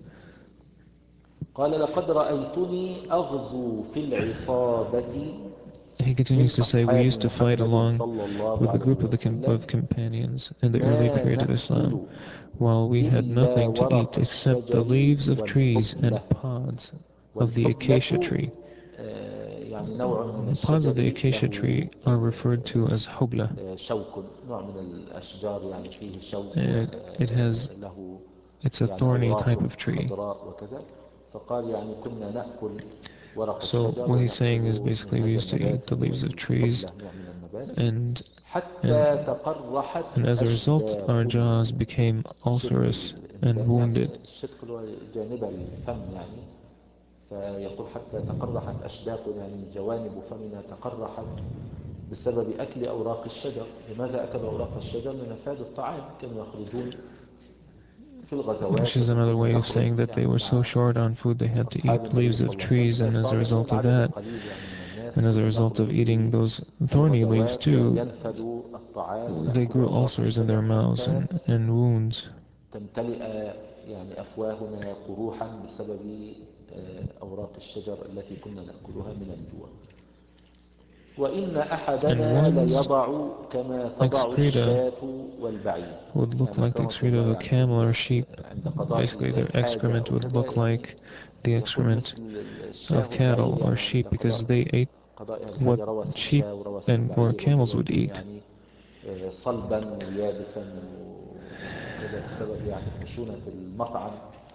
S1: قال لقد رأيتني أغزو في العصابة
S2: He
S1: من
S2: continues to say, we
S1: أصحاب
S2: used to fight
S1: محمد
S2: along
S1: صلى الله
S2: with a
S1: عليه
S2: group of the com
S1: وسلم
S2: of companions in the early
S1: ما
S2: period of Islam,
S1: نأكل
S2: while we had
S1: إلا
S2: nothing to eat
S1: ورق
S2: except the
S1: الشجر
S2: leaves of trees
S1: والحبلة.
S2: and pods of the acacia
S1: والحبلة
S2: tree.
S1: يعني نوع من
S2: The pods of the
S1: الشجر
S2: acacia
S1: له
S2: tree are referred to as hubla,
S1: شوك، نوع من الأشجار يعني فيه شوك
S2: and it, it has,
S1: وله
S2: it's a
S1: يعني
S2: thorny
S1: أوراق
S2: type of tree.
S1: خضراء وكذا. فقال يعني كنا نأكل ورق
S2: So
S1: الشجر
S2: what he's
S1: ونأخذ
S2: saying is
S1: من
S2: basically we
S1: هذا
S2: used to
S1: النبات
S2: eat the
S1: اللي هو
S2: leaves of trees,
S1: الحبلة، نوع من النبات،
S2: and and
S1: حتى تقرحت
S2: and as a result our
S1: أشداقنا.
S2: jaws became
S1: شدق
S2: ulcerous and
S1: الإنسان يعني
S2: wounded.
S1: الشدق هو جانب الفم يعني، فيقول حتى تقرحت أشداقنا يعني جوانب فمنا تقرحت بسبب أكل أوراق الشجر. لماذا أكل أوراق الشجر؟ لنفاد الطعام، كانوا يخرجون في الغزوات
S2: Which is another way of saying that they were so short on food they had to eat leaves of trees, and as a result of that, and as a result of eating those thorny leaves too, they grew ulcers in their mouths and, and wounds.
S1: تمتلئ يعني أفواهنا قروحا بسبب أوراق الشجر التي كنا نأكلها من الجوع. وإن أحدنا ليضع كما تضع الشاة والبعير.
S2: Would look like the excreta of a camel or a sheep. Basically, their excrement would look like the excrement of cattle or sheep, because they ate what sheep and or camels would eat.
S1: صلبا ويابسا وكذا بسبب يعني خشونة المطعم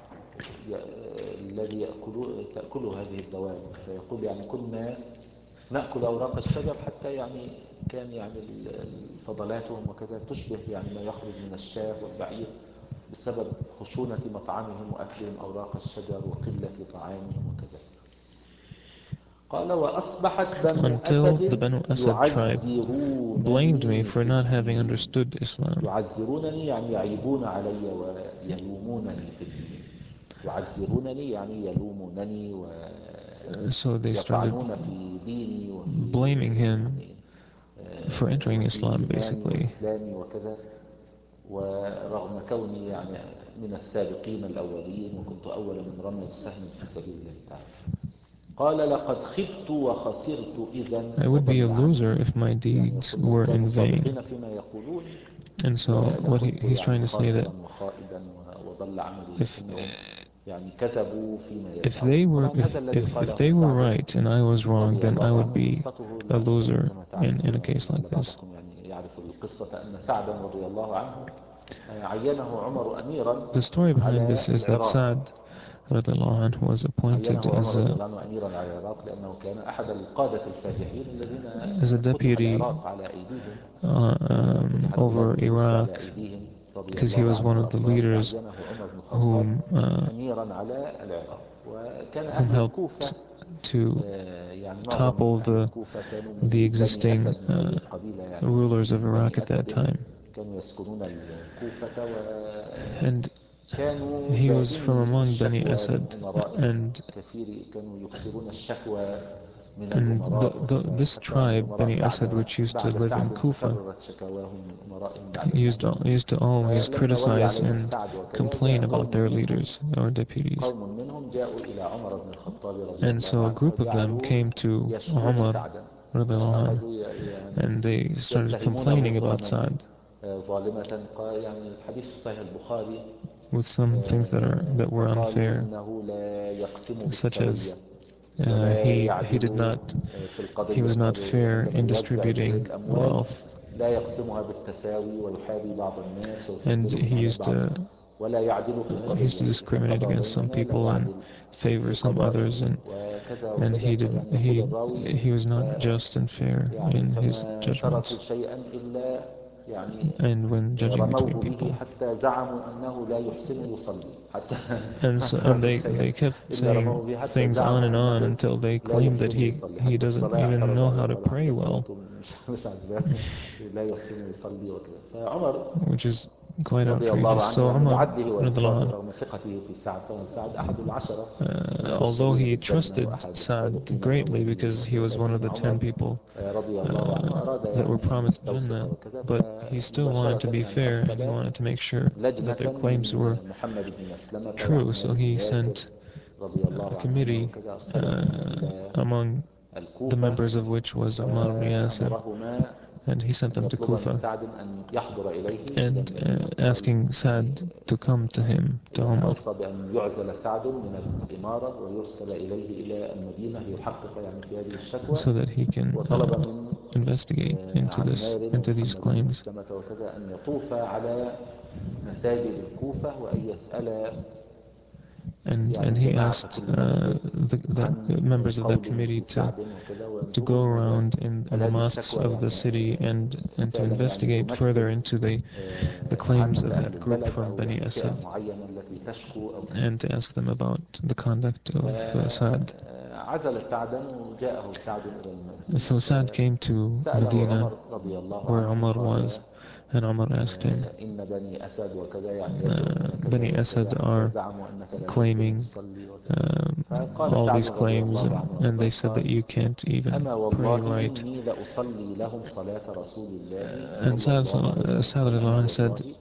S1: الذي يأكله تأكله هذه الدواب. فيقول يعني كنا نأكل أوراق الشجر حتى يعني كان يعني فضلاتهم وكذا تشبه يعني ما يخرج من الشاه والبعير بسبب خشونة مطعمهم وأكلهم أوراق الشجر وقلة طعامهم وكذا. قال وأصبحت بنو أسد يعزرونني
S2: for not having understood Islam.
S1: يعزرونني يعني يعيبون علي ويلومونني في الدين. يعزرونني يعني يلومونني ويطعنون في ديني وفي
S2: blaming him for entering Islam, basically.
S1: وكذا. ورغم كوني يعني من السابقين الأولين وكنت أول من رمى بسهم في سبيل الله تعالى. قال لقد خبت وخسرت إذن.
S2: I would be a loser if my deeds were in vain. And so what he, he's trying to say that if, if they were if, if, if they were right and I was wrong, then I would be a loser in, in a case like this. The story behind this is that Sa'd radiallahu anhu was appointed as a, as a deputy uh, um, over Iraq, because he was one of the leaders whom, uh, whom helped to topple the, the existing uh, rulers of Iraq at that time. And he was from among Bani Asad, and, and the, the, this tribe, Bani Asad, which used to live in Kufa, used to, used to always criticize and complain about their leaders or deputies. And so a group of them came to Umar, and they started complaining about Sa'd with some things that are that were unfair, such as uh, he he did not he was not fair in distributing wealth, and he used to uh, he used to discriminate against some people and favor some others, and and he did he he was not just and fair in his judgments. And when judging between people, and, so, and they, they kept saying things on and on until they claimed that he, he doesn't even know how to pray well, which is quite outrageous. So Umar, uh, although he trusted Sa'd greatly because he was one of the ten people uh, that were promised Jannah, but he still wanted to be fair and he wanted to make sure that their claims were true. So he sent a committee uh, among the members of which was Ammar ibn Yasir, and he sent them to Kufa, and uh, asking Sa'd to come to him, to Umar, so that he can uh, investigate into this, into these claims. And, and he asked uh, the, the members of that committee to, to go around in, in the mosques of the city and, and to investigate further into the, the claims of that group from Bani Asad, and to ask them about the conduct of uh, Sa'd.
S1: عزل سعدا وجاءه سعد إلى المدينة.
S2: So Sa'd came to
S1: سأله
S2: Medina
S1: عمر رضي الله
S2: where
S1: عنه
S2: Umar
S1: قال
S2: was, and Umar asked him,
S1: إن بني أسد وكذا يعني
S2: uh,
S1: يزعم أنك
S2: Bani
S1: كذا
S2: Asad
S1: وكذا حتى
S2: are
S1: زعموا أنك لا تنزل
S2: claiming
S1: تصلي وكذا.
S2: um,
S1: فقال
S2: all
S1: سعد
S2: these
S1: رضي
S2: claims,
S1: الله
S2: and,
S1: عنه
S2: and they
S1: وأرضاه
S2: said that you can't even
S1: أما
S2: pray
S1: والله
S2: right.
S1: إني لأصلي لهم صلاة رسول الله
S2: And
S1: صلى
S2: Sa'd
S1: الله عليه وسلم.
S2: Sa'd
S1: قال أما
S2: radiallahu anhu said,
S1: والله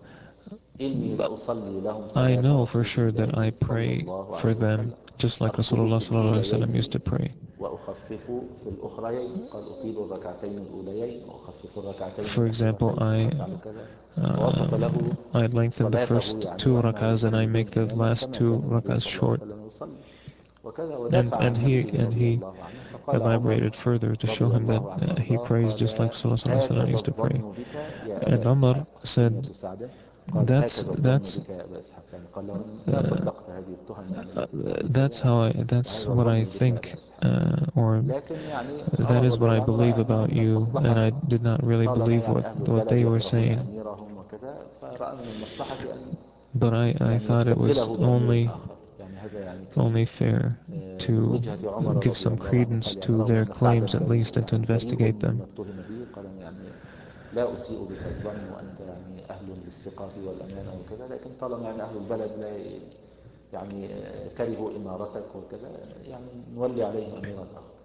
S1: إني لأصلي لهم
S2: I
S1: صلاة
S2: know for
S1: رسول
S2: sure that I
S1: الله صلى
S2: pray
S1: الله
S2: for
S1: عليه
S2: them
S1: وسلم
S2: just like
S1: أركض
S2: Rasulullah
S1: في
S2: sallallahu alaihi wasallam used
S1: الأوليين
S2: to pray.
S1: وأخفف في الأخريين. قال أطيل الركعتين الأوليين وأخفف الركعتين
S2: For example,
S1: الأخيرتين
S2: I
S1: وأفعل كذا. ووصف له
S2: um, I lengthen the
S1: صلاته
S2: first
S1: يعني
S2: two
S1: وأنه
S2: rakas and I
S1: يصلي
S2: make
S1: بهم
S2: the
S1: إماما
S2: last
S1: كما
S2: two
S1: كان النبي
S2: rakas
S1: صلى الله عليه
S2: short.
S1: وسلم يصلي وكذا.
S2: And
S1: ودافع عن
S2: and he
S1: نفسه
S2: and
S1: رضي
S2: he
S1: الله عنه. فقال عمر
S2: elaborated further to show
S1: رضي
S2: him that
S1: الله عنه
S2: uh, he
S1: وأرضاه
S2: prays just like
S1: قال
S2: Rasulullah sallallahu alaihi wasallam
S1: هكذا
S2: used to pray.
S1: الظن بك يا أبا
S2: And Umar
S1: إسحاق. كنية
S2: said,
S1: سعد. قال
S2: that's
S1: هكذا الظن
S2: that's
S1: بك يا أبا إسحاق يعني قال له ما
S2: uh,
S1: صدقت هذه التهم يعني
S2: uh,
S1: التي ترميك
S2: that's
S1: بها
S2: how I that's
S1: وهذا
S2: what
S1: الظن
S2: I
S1: بك يا
S2: think
S1: أبا إسحاق.
S2: uh, or
S1: لكن يعني
S2: that
S1: عمر
S2: is
S1: رضي
S2: what I
S1: الله عنه رأى
S2: believe
S1: أنه
S2: about
S1: من
S2: you, and
S1: المصلحة
S2: I did not really
S1: طالما
S2: believe what
S1: يعني أهل
S2: what
S1: البلد
S2: they were
S1: يكرهون
S2: saying,
S1: أميرهم وكذا فرأى من المصلحة أن
S2: but I I
S1: يعني
S2: thought it was
S1: يستبدله بأمير
S2: only
S1: آخر. يعني هذا يعني كان
S2: only fair
S1: من
S2: to
S1: وجهة عمر
S2: give
S1: رضي
S2: some
S1: الله عنه.
S2: credence
S1: قال يعني
S2: to
S1: رغم
S2: their
S1: أن سعدا
S2: claims at
S1: بريء
S2: least and to
S1: يعني بريء
S2: investigate them.
S1: مما اتهم به. قال يعني لا أسيء بك الظن وأنت يعني أهل للثقة والأمانة وكذا، لكن طالما يعني أهل البلد لا يعني كرهوا إمارتك وكذا يعني نولي عليهم أميرا آخر.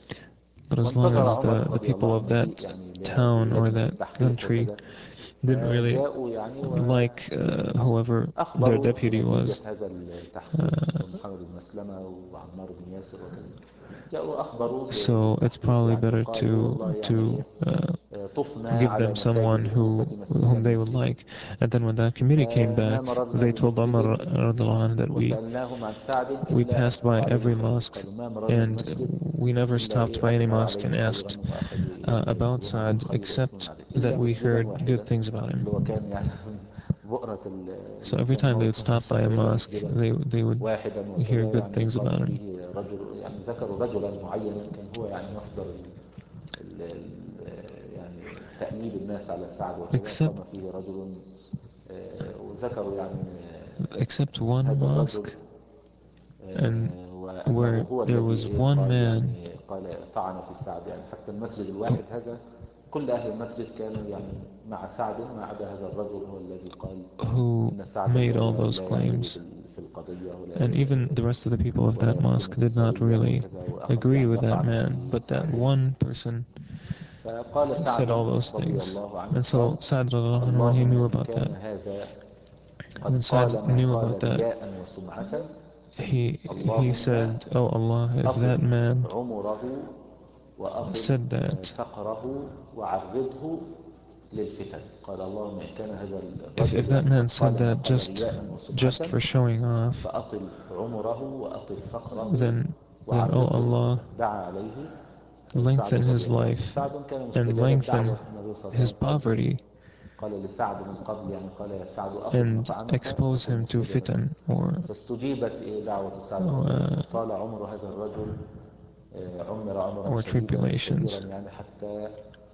S2: But as long
S1: وانتظر
S2: as
S1: عمر
S2: the, the
S1: رضي الله
S2: people of
S1: عنه
S2: that
S1: مجيء يعني
S2: town or
S1: لجنة
S2: that
S1: التحقيق
S2: country
S1: وكذا.
S2: didn't really
S1: جاءوا يعني
S2: like uh, whoever their
S1: وأخبروا
S2: deputy
S1: بنتيجة
S2: was.
S1: هذا التحقيق
S2: Uh,
S1: محمد بن مسلمة وعمار بن ياسر وكذا. جاءوا أخبروا
S2: so it's
S1: بالتحقيق
S2: probably
S1: يعني
S2: better
S1: وقالوا
S2: to
S1: والله يعني
S2: to
S1: إيه
S2: uh,
S1: طفنا
S2: give
S1: على
S2: them someone
S1: مساجد
S2: who
S1: أمة
S2: whom
S1: مسجدا
S2: they would
S1: نسيهم.
S2: like. And then when that committee came back,
S1: فما مررنا
S2: they told Umar
S1: بمسجد
S2: radiallahu anhu that we
S1: وسألناهم عن سعد
S2: we
S1: إلا
S2: passed by
S1: أثنوا عليه
S2: every
S1: خيرا.
S2: mosque
S1: قالوا ما مررنا
S2: and
S1: بمسجد
S2: we never
S1: إلا
S2: stopped by
S1: إيه
S2: any
S1: أثنوا
S2: mosque
S1: عليه
S2: and
S1: خيرا
S2: asked
S1: وأخذوا
S2: uh,
S1: إيه
S2: about
S1: يذكرونه
S2: Sa'd
S1: بالخير ويثنون
S2: except
S1: عليه
S2: that
S1: إلا
S2: we
S1: مسجدا
S2: heard
S1: واحدا
S2: good things about
S1: اللي
S2: him.
S1: هو كان يعني بؤرة ال-
S2: So
S1: اللي
S2: every
S1: كان
S2: time they would
S1: موطن
S2: stop by a
S1: الصدر إلا
S2: mosque,
S1: مسجدا
S2: they they would
S1: واحدا
S2: hear
S1: وكذا
S2: good
S1: يعني
S2: things
S1: قام
S2: about him.
S1: فيه رجل يعني ذكروا رجلا معينا كان هو يعني مصدر ال ال ال يعني تأنيب الناس على سعد وكذا.
S2: Except
S1: قام فيه رجل آه، وذكروا يعني
S2: except
S1: آه،
S2: one
S1: هذا الرجل
S2: mosque, and
S1: آه، وأنه
S2: where
S1: هو
S2: there
S1: الذي
S2: was
S1: إيه
S2: one
S1: قال
S2: man
S1: يعني قال طعن في سعد. يعني حتى المسجد الواحد هذا كل أهل المسجد كانوا يعني مع سعد ما عدا هذا الرجل هو الذي قال
S2: who
S1: إن سعدا
S2: made
S1: لا
S2: all
S1: ي-
S2: those
S1: لا يعدل
S2: claims.
S1: بال- في القضية ولا
S2: And even the rest of the people of
S1: ولا
S2: that
S1: يقسم
S2: mosque
S1: في
S2: did not
S1: السرية
S2: really
S1: وكذا وأخذ
S2: agree
S1: يعني
S2: with that
S1: يطعن
S2: man,
S1: في
S2: but that
S1: سعد.
S2: one person
S1: فقال
S2: said
S1: سعد
S2: all those
S1: رضي
S2: things.
S1: الله عنه
S2: And
S1: قال
S2: so Sa'd radiallahu anhu, when he
S1: اللهم
S2: knew
S1: إن
S2: about that,
S1: كان هذا قد
S2: when
S1: قال
S2: Sa'd
S1: ما
S2: knew
S1: قال
S2: about that,
S1: رياء وسمعة
S2: he he
S1: اللهم
S2: said, "Oh Allah, if
S1: أطل
S2: that man
S1: عمره وأطل
S2: said
S1: آه،
S2: that,
S1: فقره وعرضه للفتن." قال اللهم إن كان هذا
S2: if
S1: الرجل
S2: if that
S1: يعني قد
S2: man
S1: قال
S2: said
S1: ما
S2: that
S1: قال
S2: just
S1: رياء وسمعة
S2: just for showing off,
S1: فأطل عمره وأطل فقره
S2: then then oh
S1: وعرضه للفتن.
S2: Allah,
S1: دعا عليه سعد
S2: lengthen
S1: رضي
S2: his
S1: الله عنه.
S2: life
S1: سعد كان
S2: and
S1: مستجاب
S2: lengthen
S1: دعوة النبي صلى الله عليه
S2: his
S1: وسلم. قال
S2: poverty
S1: قال لسعد من قبل يعني قال يا سعد أطل
S2: and
S1: مطعمك
S2: expose
S1: تكون
S2: him to
S1: مستجابا.
S2: fitan or
S1: فاستجيبت إيه دعوة سعد رضي الله عنه.
S2: uh,
S1: طال عمر هذا الرجل آه، عمر عمرا
S2: or
S1: شديدا
S2: tribulations.
S1: كثيرا يعني حتى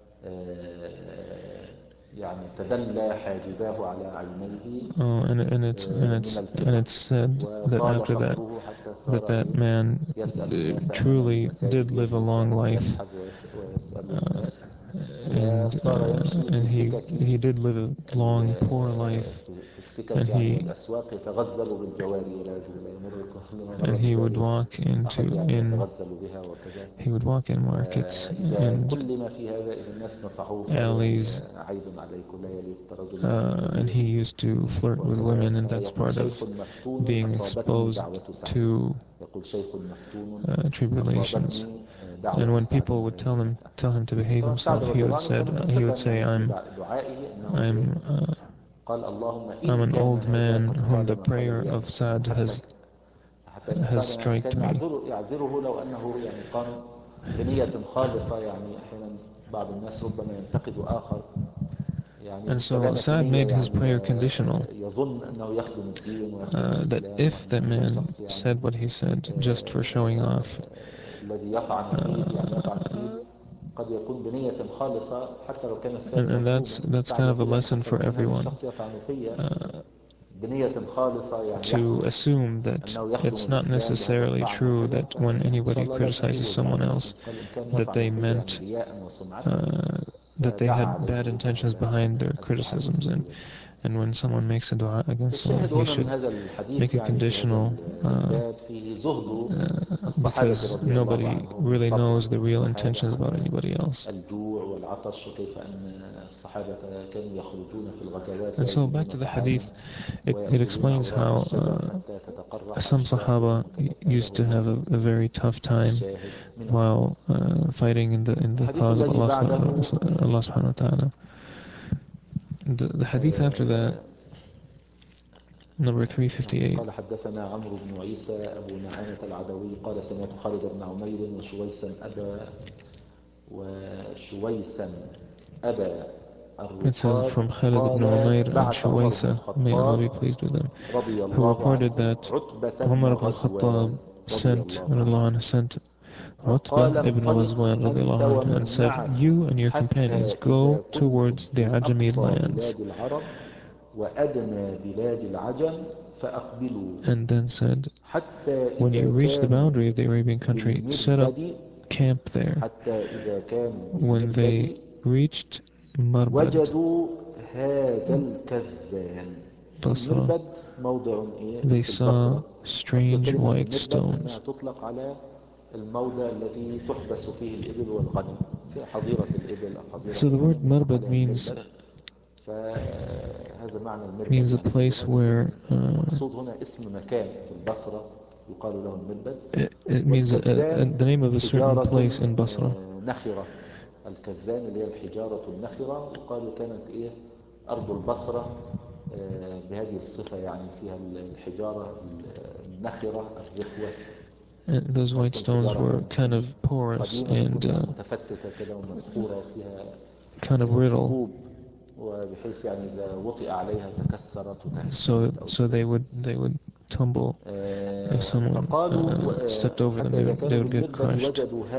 S1: آه، يعني تدلى حاجباه على عينيه
S2: Oh, and and it's
S1: آه،
S2: and
S1: من
S2: it's and
S1: الكبر.
S2: it's said that
S1: وطال
S2: after that
S1: فقره حتى
S2: that
S1: صار
S2: that
S1: إيه
S2: man
S1: يسأل الناس
S2: uh,
S1: أمام
S2: truly did
S1: المساجد
S2: live a
S1: يجلس
S2: long
S1: يعني
S2: life,
S1: يشحذ ويس- ويسأل
S2: uh,
S1: الناس.
S2: and
S1: وصار
S2: uh,
S1: يمشي في
S2: and he
S1: سكك
S2: he did live a long poor life,
S1: ال- في في السكك
S2: and
S1: يعني
S2: he
S1: والأسواق يتغزل بالجواري والعياذ بالله. يمر كل ما
S2: and
S1: مر
S2: he would
S1: بجارية
S2: walk into
S1: أخذ يعني
S2: in
S1: يتغزل بها وكذا.
S2: he would walk in markets
S1: فإذا
S2: and
S1: كل ما في هذا إذا الناس نصحوه قالوا يعني
S2: alleys,
S1: عيب عليك لا يليق برجل يعني
S2: uh, and
S1: كبير
S2: he used to flirt with
S1: وكذا.
S2: women, and that's
S1: فيقول
S2: part of
S1: شيخ مفتون
S2: being
S1: أصابتني
S2: exposed
S1: دعوة سعد.
S2: to
S1: يقول شيخ مفتون
S2: uh, tribulations.
S1: أصابتني
S2: And
S1: دعوة
S2: when
S1: سعد
S2: people would tell him
S1: متعب.
S2: tell him to behave
S1: طبعا سعد
S2: himself, he
S1: رضي الله
S2: would
S1: عنه كان
S2: said he
S1: منصفا
S2: would say,
S1: يعني في
S2: "I'm
S1: دع- دعائه أنه إيه
S2: I'm uh,
S1: قال اللهم
S2: I'm
S1: إن
S2: an
S1: كان
S2: old
S1: هذا
S2: man
S1: قد
S2: whom
S1: قال
S2: the
S1: ما قال
S2: prayer
S1: رياء
S2: of
S1: وسمعة.
S2: Sa'd
S1: حتى
S2: has
S1: حتى أن
S2: has
S1: سعد يعني
S2: striked
S1: كان
S2: me."
S1: يعذره يعذره لو أنه يعني قام بنية خالصة. يعني أحيانا بعض الناس ربما ينتقد آخر يعني
S2: And so
S1: باستدامة
S2: Sa'd
S1: نية
S2: made his
S1: يعني
S2: prayer conditional,
S1: يظن أنه يخدم الدين ويخدم
S2: uh, that
S1: الإسلام
S2: if
S1: وأن
S2: that
S1: هذا
S2: man
S1: الشخص يعني
S2: said what he said just for showing off,
S1: آه، الذي يطعن فيه يعني يطعن فيه
S2: uh,
S1: قد يكون بنية خالصة حتى لو كان السبب
S2: and, and that's
S1: مفهوما.
S2: that's
S1: سعد
S2: kind of a
S1: يقول يعني
S2: lesson
S1: حتى لو
S2: for
S1: كان هذا
S2: everyone.
S1: الشخص يطعن فيا
S2: Uh, to assume that it's not necessarily true that when anybody criticizes someone else that they meant uh, that they had bad intentions behind their criticisms, and and when someone makes a dua against someone, he should make a conditional uh, uh, because nobody really knows the real intentions about anybody else. And so back to the hadith, it, it explains how uh, some Sahaba used to have a, a very tough time while uh, fighting in the in the cause of Allah, Allah subhanahu wa ta'ala. The, the hadith after that, number three fifty-eight.
S1: قال حدثنا عمرو بن عيسى أبو نعامة العدوي قال سمعت خالد بن عمير وشويسا أبا وشويسا أبا
S2: It says from Khalid ibn Umayr and Shuwaysa, may Allah be pleased with them, who reported that Umar ibn Khattab sent, anhu, sent Utbah ibn Ghazwan anhu, and said, you and your companions go towards the Ajamid lands. And then said, when you reach the boundary of the Arabian country, set up camp there. When they reached Marbad, Basra, they saw strange white stones. So the word Marbad means means a place where uh, it, it means a, a, the name of a certain place in Basra.
S1: الكذان اللي هي الحجارة النخرة، وقالوا كانت إيه أرض البصرة بهذه الصفة، يعني فيها الحجارة النخرة الرخوة.
S2: And those white stones were kind of porous and uh,
S1: متفتتة كده ومنخورة وفيها
S2: kind of brittle.
S1: وبحيث يعني إذا وطئ عليها تكسرت وتهدمت.
S2: So so they would they would tumble if someone uh, stepped over them. They would, they would get crushed.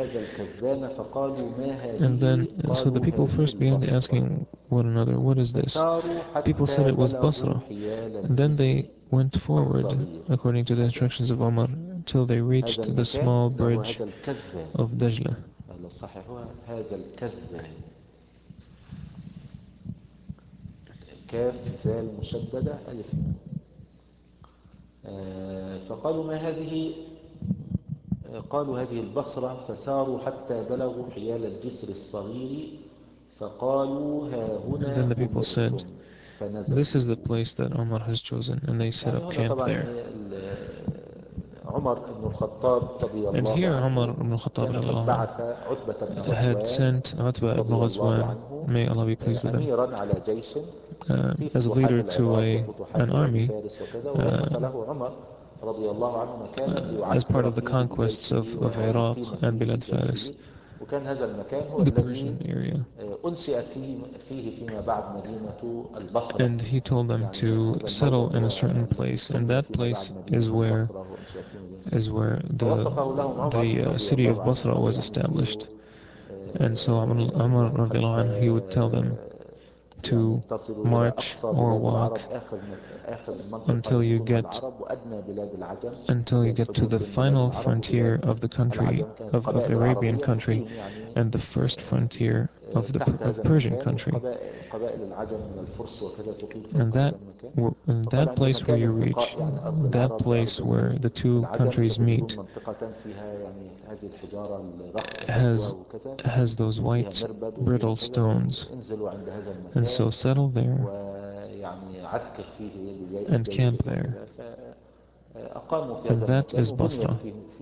S2: And then so the people first began asking one another, what is this? People said it was Basra. And then they went forward according to the instructions of Umar until they reached the small bridge of Dajla.
S1: كاف ذال مشددة ألف. فقالوا ما هذه؟ قالوا هذه البصرة، فساروا حتى بلغوا حيال الجسر الصغير فقالوا ها هنا أمرتم.
S2: This is the place that Umar has chosen, and they set up camp there. And here Umar ibn Khattab had sent Utbah ibn Ghazwan, may Allah be pleased with him, uh, as a leader to a, an army uh, uh, as part of the conquests of, of Iraq and Bilad Faris, the Persian area. And he told them to settle in a certain place, and that place is where is where the, the uh, city of Basra was established. And so Umar radiallahu anhu, he would tell them to march or walk until you get until you get to the final frontier of the country of, of Arabian country and the first frontier of the of Persian country. And that and that place where you reach, that place where the two countries meet, has has those white brittle stones. And so settle there and camp there. And that is Basra.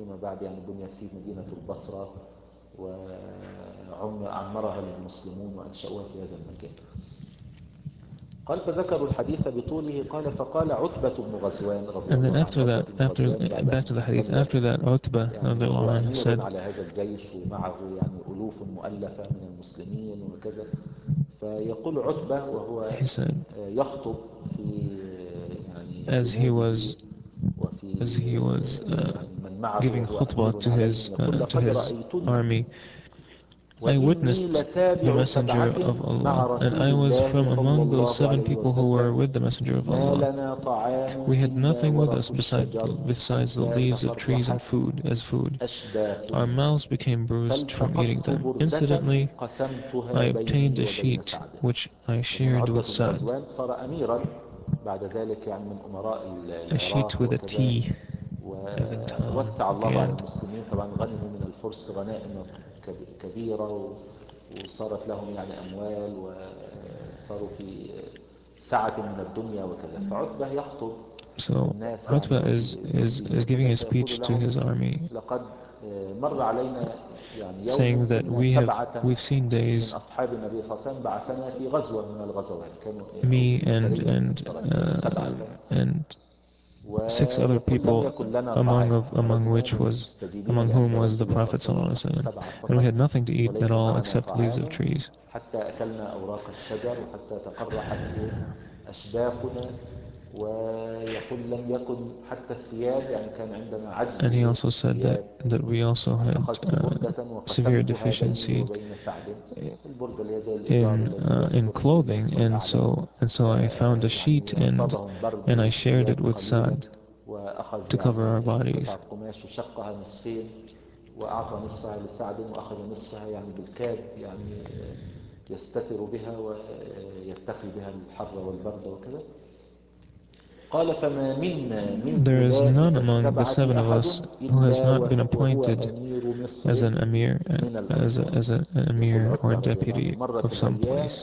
S1: وعمرها المسلمون وأنشأوها في هذا المكان. قال فذكروا الحديث بطوله قال فقال عتبة بن غزوان رضي الله عنه.
S2: And then after that, after back to the hadith, after that Utbah radiallahu anhu said,
S1: على هذا الجيش ومعه يعني ألوف مؤلفة من المسلمين وكذا. فيقول عتبة وهو يخطب في يعني
S2: as he was as he was uh, giving khutbah to his uh, to his army, I witnessed the Messenger of Allah, and I was from among those seven people who were with the Messenger of Allah. We had nothing with us besides, besides the leaves of trees and food, as food. Our mouths became bruised from eating them. Incidentally, I obtained a sheet, which I shared with Sa'd. A sheet with a T.
S1: ووسع الله على المسلمين طبعا غنموا من الفرس غنائم كبيرة وصارت لهم يعني أموال وصاروا في سعة من الدنيا وكذا فعتبة يخطب
S2: So Utbah is, is, is giving a speech to his army, saying that we have we've seen days, me and and uh, and six other people, among of among which was among whom was the Prophet ﷺ, and we had nothing to eat at all except leaves of trees. And he also said that, that we also had uh, severe deficiency in uh, in clothing, and so and so I found a sheet and and I shared it with Sa'd to cover our bodies.
S1: يستتر بها ويتقي بها الحر والبرد وكذا. قال فما منا من
S2: There is none among the seven of us who has not been appointed as an emir, as, a, as a, an emir or a deputy of some place.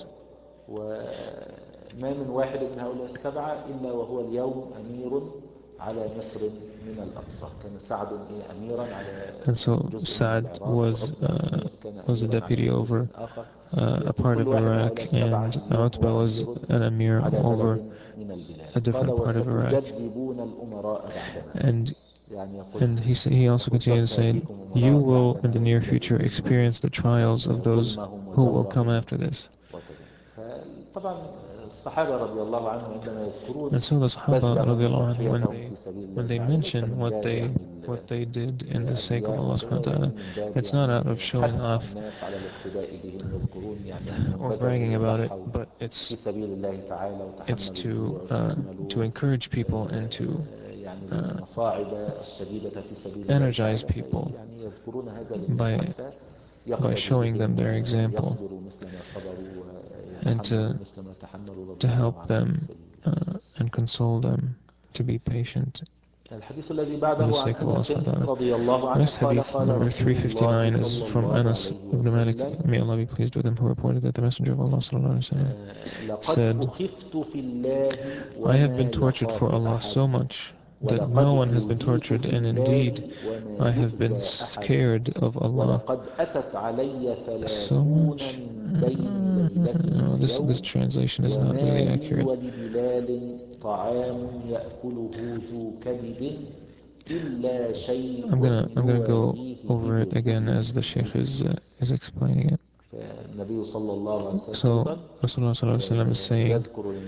S1: وما من واحد من هؤلاء السبعة إلا وهو اليوم أمير على مصر من الأقصى. كان سعد أميرا على
S2: And so Sa'd was, uh, was a deputy over uh, a part of Iraq, and Utbah was an emir over a different part of Iraq. And and he he also continued saying, you will in the near future experience the trials of those who will come after this. And so the Sahaba radiallahu anhu, when they when they mention what they what they did in the sake of Allah subhanahu wa ta'ala, it's not out of showing off or bragging about it, but it's it's to uh, to encourage people and to uh, energize people by by showing them their example, and to to help them uh, and console them to be patient
S1: الحديث الذي بعده عن أنس
S2: رضي الله عنه قال قال number three fifty-nine is from Anas ibn Malik, may Allah be pleased with him, who reported that the Messenger of Allah sallallahu alaihi wasallam said, I have been tortured for Allah so much that no one has been tortured, and indeed I have been scared of Allah so much. No, this, this translation is not really accurate. I'm gonna I'm gonna go over it again as the Shaykh is uh, is explaining it. So Rasulullah sallallahu alaihi wasallam is saying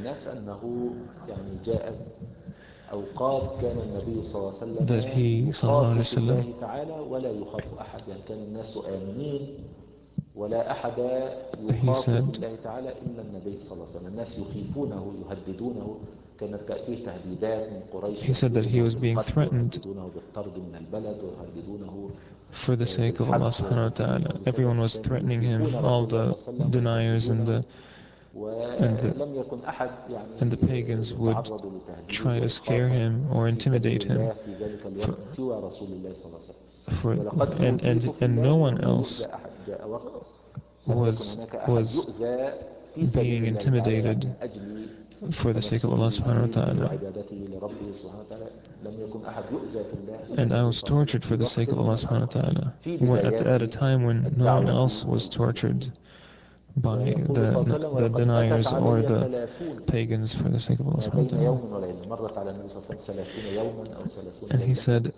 S1: أوقات كان النبي صلى الله عليه وسلم
S2: that he صلى الله عليه
S1: يخاف في الله
S2: وسلم
S1: تعالى ولا يخاف أحد. يعني كان الناس آمنين ولا أحد
S2: he
S1: يخاف في
S2: said
S1: الله تعالى إلا النبي صلى الله عليه وسلم. الناس يخيفونه يهددونه، كانت تأتيه تهديدات من قريش.
S2: he said that he was being threatened
S1: يهددونه بالطرد من البلد ويهددونه
S2: for the sake of Allah subhanahu wa ta'ala. Everyone was threatening him, all the deniers and the and the, and the pagans would try to scare him or intimidate him for, for, and, and, and no one else was, was being intimidated for the sake of Allah subhanahu wa ta'ala. And I was tortured for the sake of Allah subhanahu wa ta'ala at, at a time when no one else was tortured by the, the, the deniers or the pagans for the sake of Allah subhanahu wa ta'ala. And he said,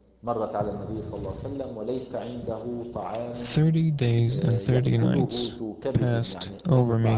S2: thirty days and thirty nights passed over me,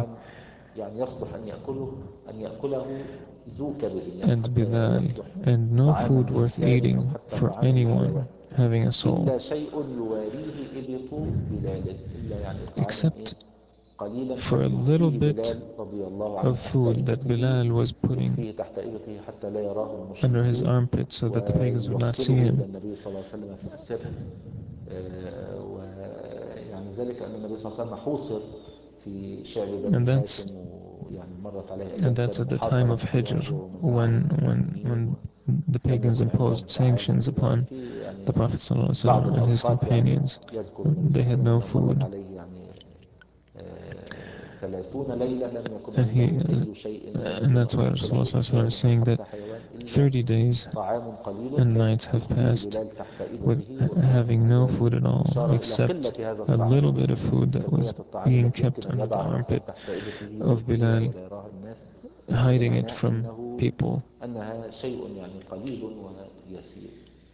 S2: and bidal, and no food worth eating for anyone having a soul,
S1: إلا شيء يواريه إبط بلال إلا يعني طعام إيه
S2: except
S1: قليلا
S2: for a
S1: كان
S2: little
S1: يخفيه
S2: bit
S1: بلال رضي الله عنه
S2: of
S1: تحت
S2: food that
S1: إبطه
S2: Bilal was putting
S1: يخفيه تحت إبطه حتى لا يراه
S2: under his
S1: المشركون
S2: armpit so that the pagans would not see
S1: ويوصله إلى
S2: him.
S1: النبي صلى الله عليه وسلم في السر. آه، ويعني ذلك أن النبي صلى الله عليه وسلم حوصر في شعب بني
S2: And that's
S1: هاشم ويعني مرت عليه
S2: and
S1: أيام
S2: that's
S1: كان
S2: at the
S1: محاصرا
S2: time of
S1: فيها
S2: Hijr,
S1: هو ومن معه
S2: when
S1: من
S2: when
S1: المؤمنين
S2: when the
S1: ولم
S2: pagans
S1: يكن عندهم
S2: imposed
S1: طعام
S2: sanctions
S1: وكده.
S2: upon
S1: في يعني
S2: the Prophet
S1: بعض
S2: ﷺ and his
S1: الأوقات يعني
S2: companions.
S1: يذكر النبي صلى
S2: They
S1: الله
S2: had
S1: عليه
S2: no
S1: وسلم أنه مرت
S2: food,
S1: عليه يعني آه، ثلاثون ليلة لم يكن
S2: and he
S1: عنده أي شيء
S2: uh, and
S1: يريد
S2: that's
S1: أن
S2: why
S1: يأكله
S2: Rasulullah ﷺ
S1: إنسان
S2: is saying
S1: أو
S2: that
S1: حتى حيوان إلا
S2: thirty days
S1: طعام قليل
S2: and
S1: كان
S2: nights have
S1: يخفيه
S2: passed
S1: بلال تحت
S2: with
S1: إبطه وكان
S2: having no food at all,
S1: إشارة إلى
S2: except
S1: قلة هذا
S2: a
S1: الطعام
S2: little bit of food that
S1: كمية
S2: was
S1: الطعام
S2: being
S1: التي
S2: kept
S1: يمكن أن
S2: under the
S1: يضعها الإنسان
S2: armpit
S1: تحت إبطه
S2: of
S1: ويخفيها
S2: Bilal,
S1: ولا يراها الناس. هذا
S2: hiding it
S1: معناه
S2: from
S1: أنه
S2: people.
S1: أنها شيء يعني قليل ويسير.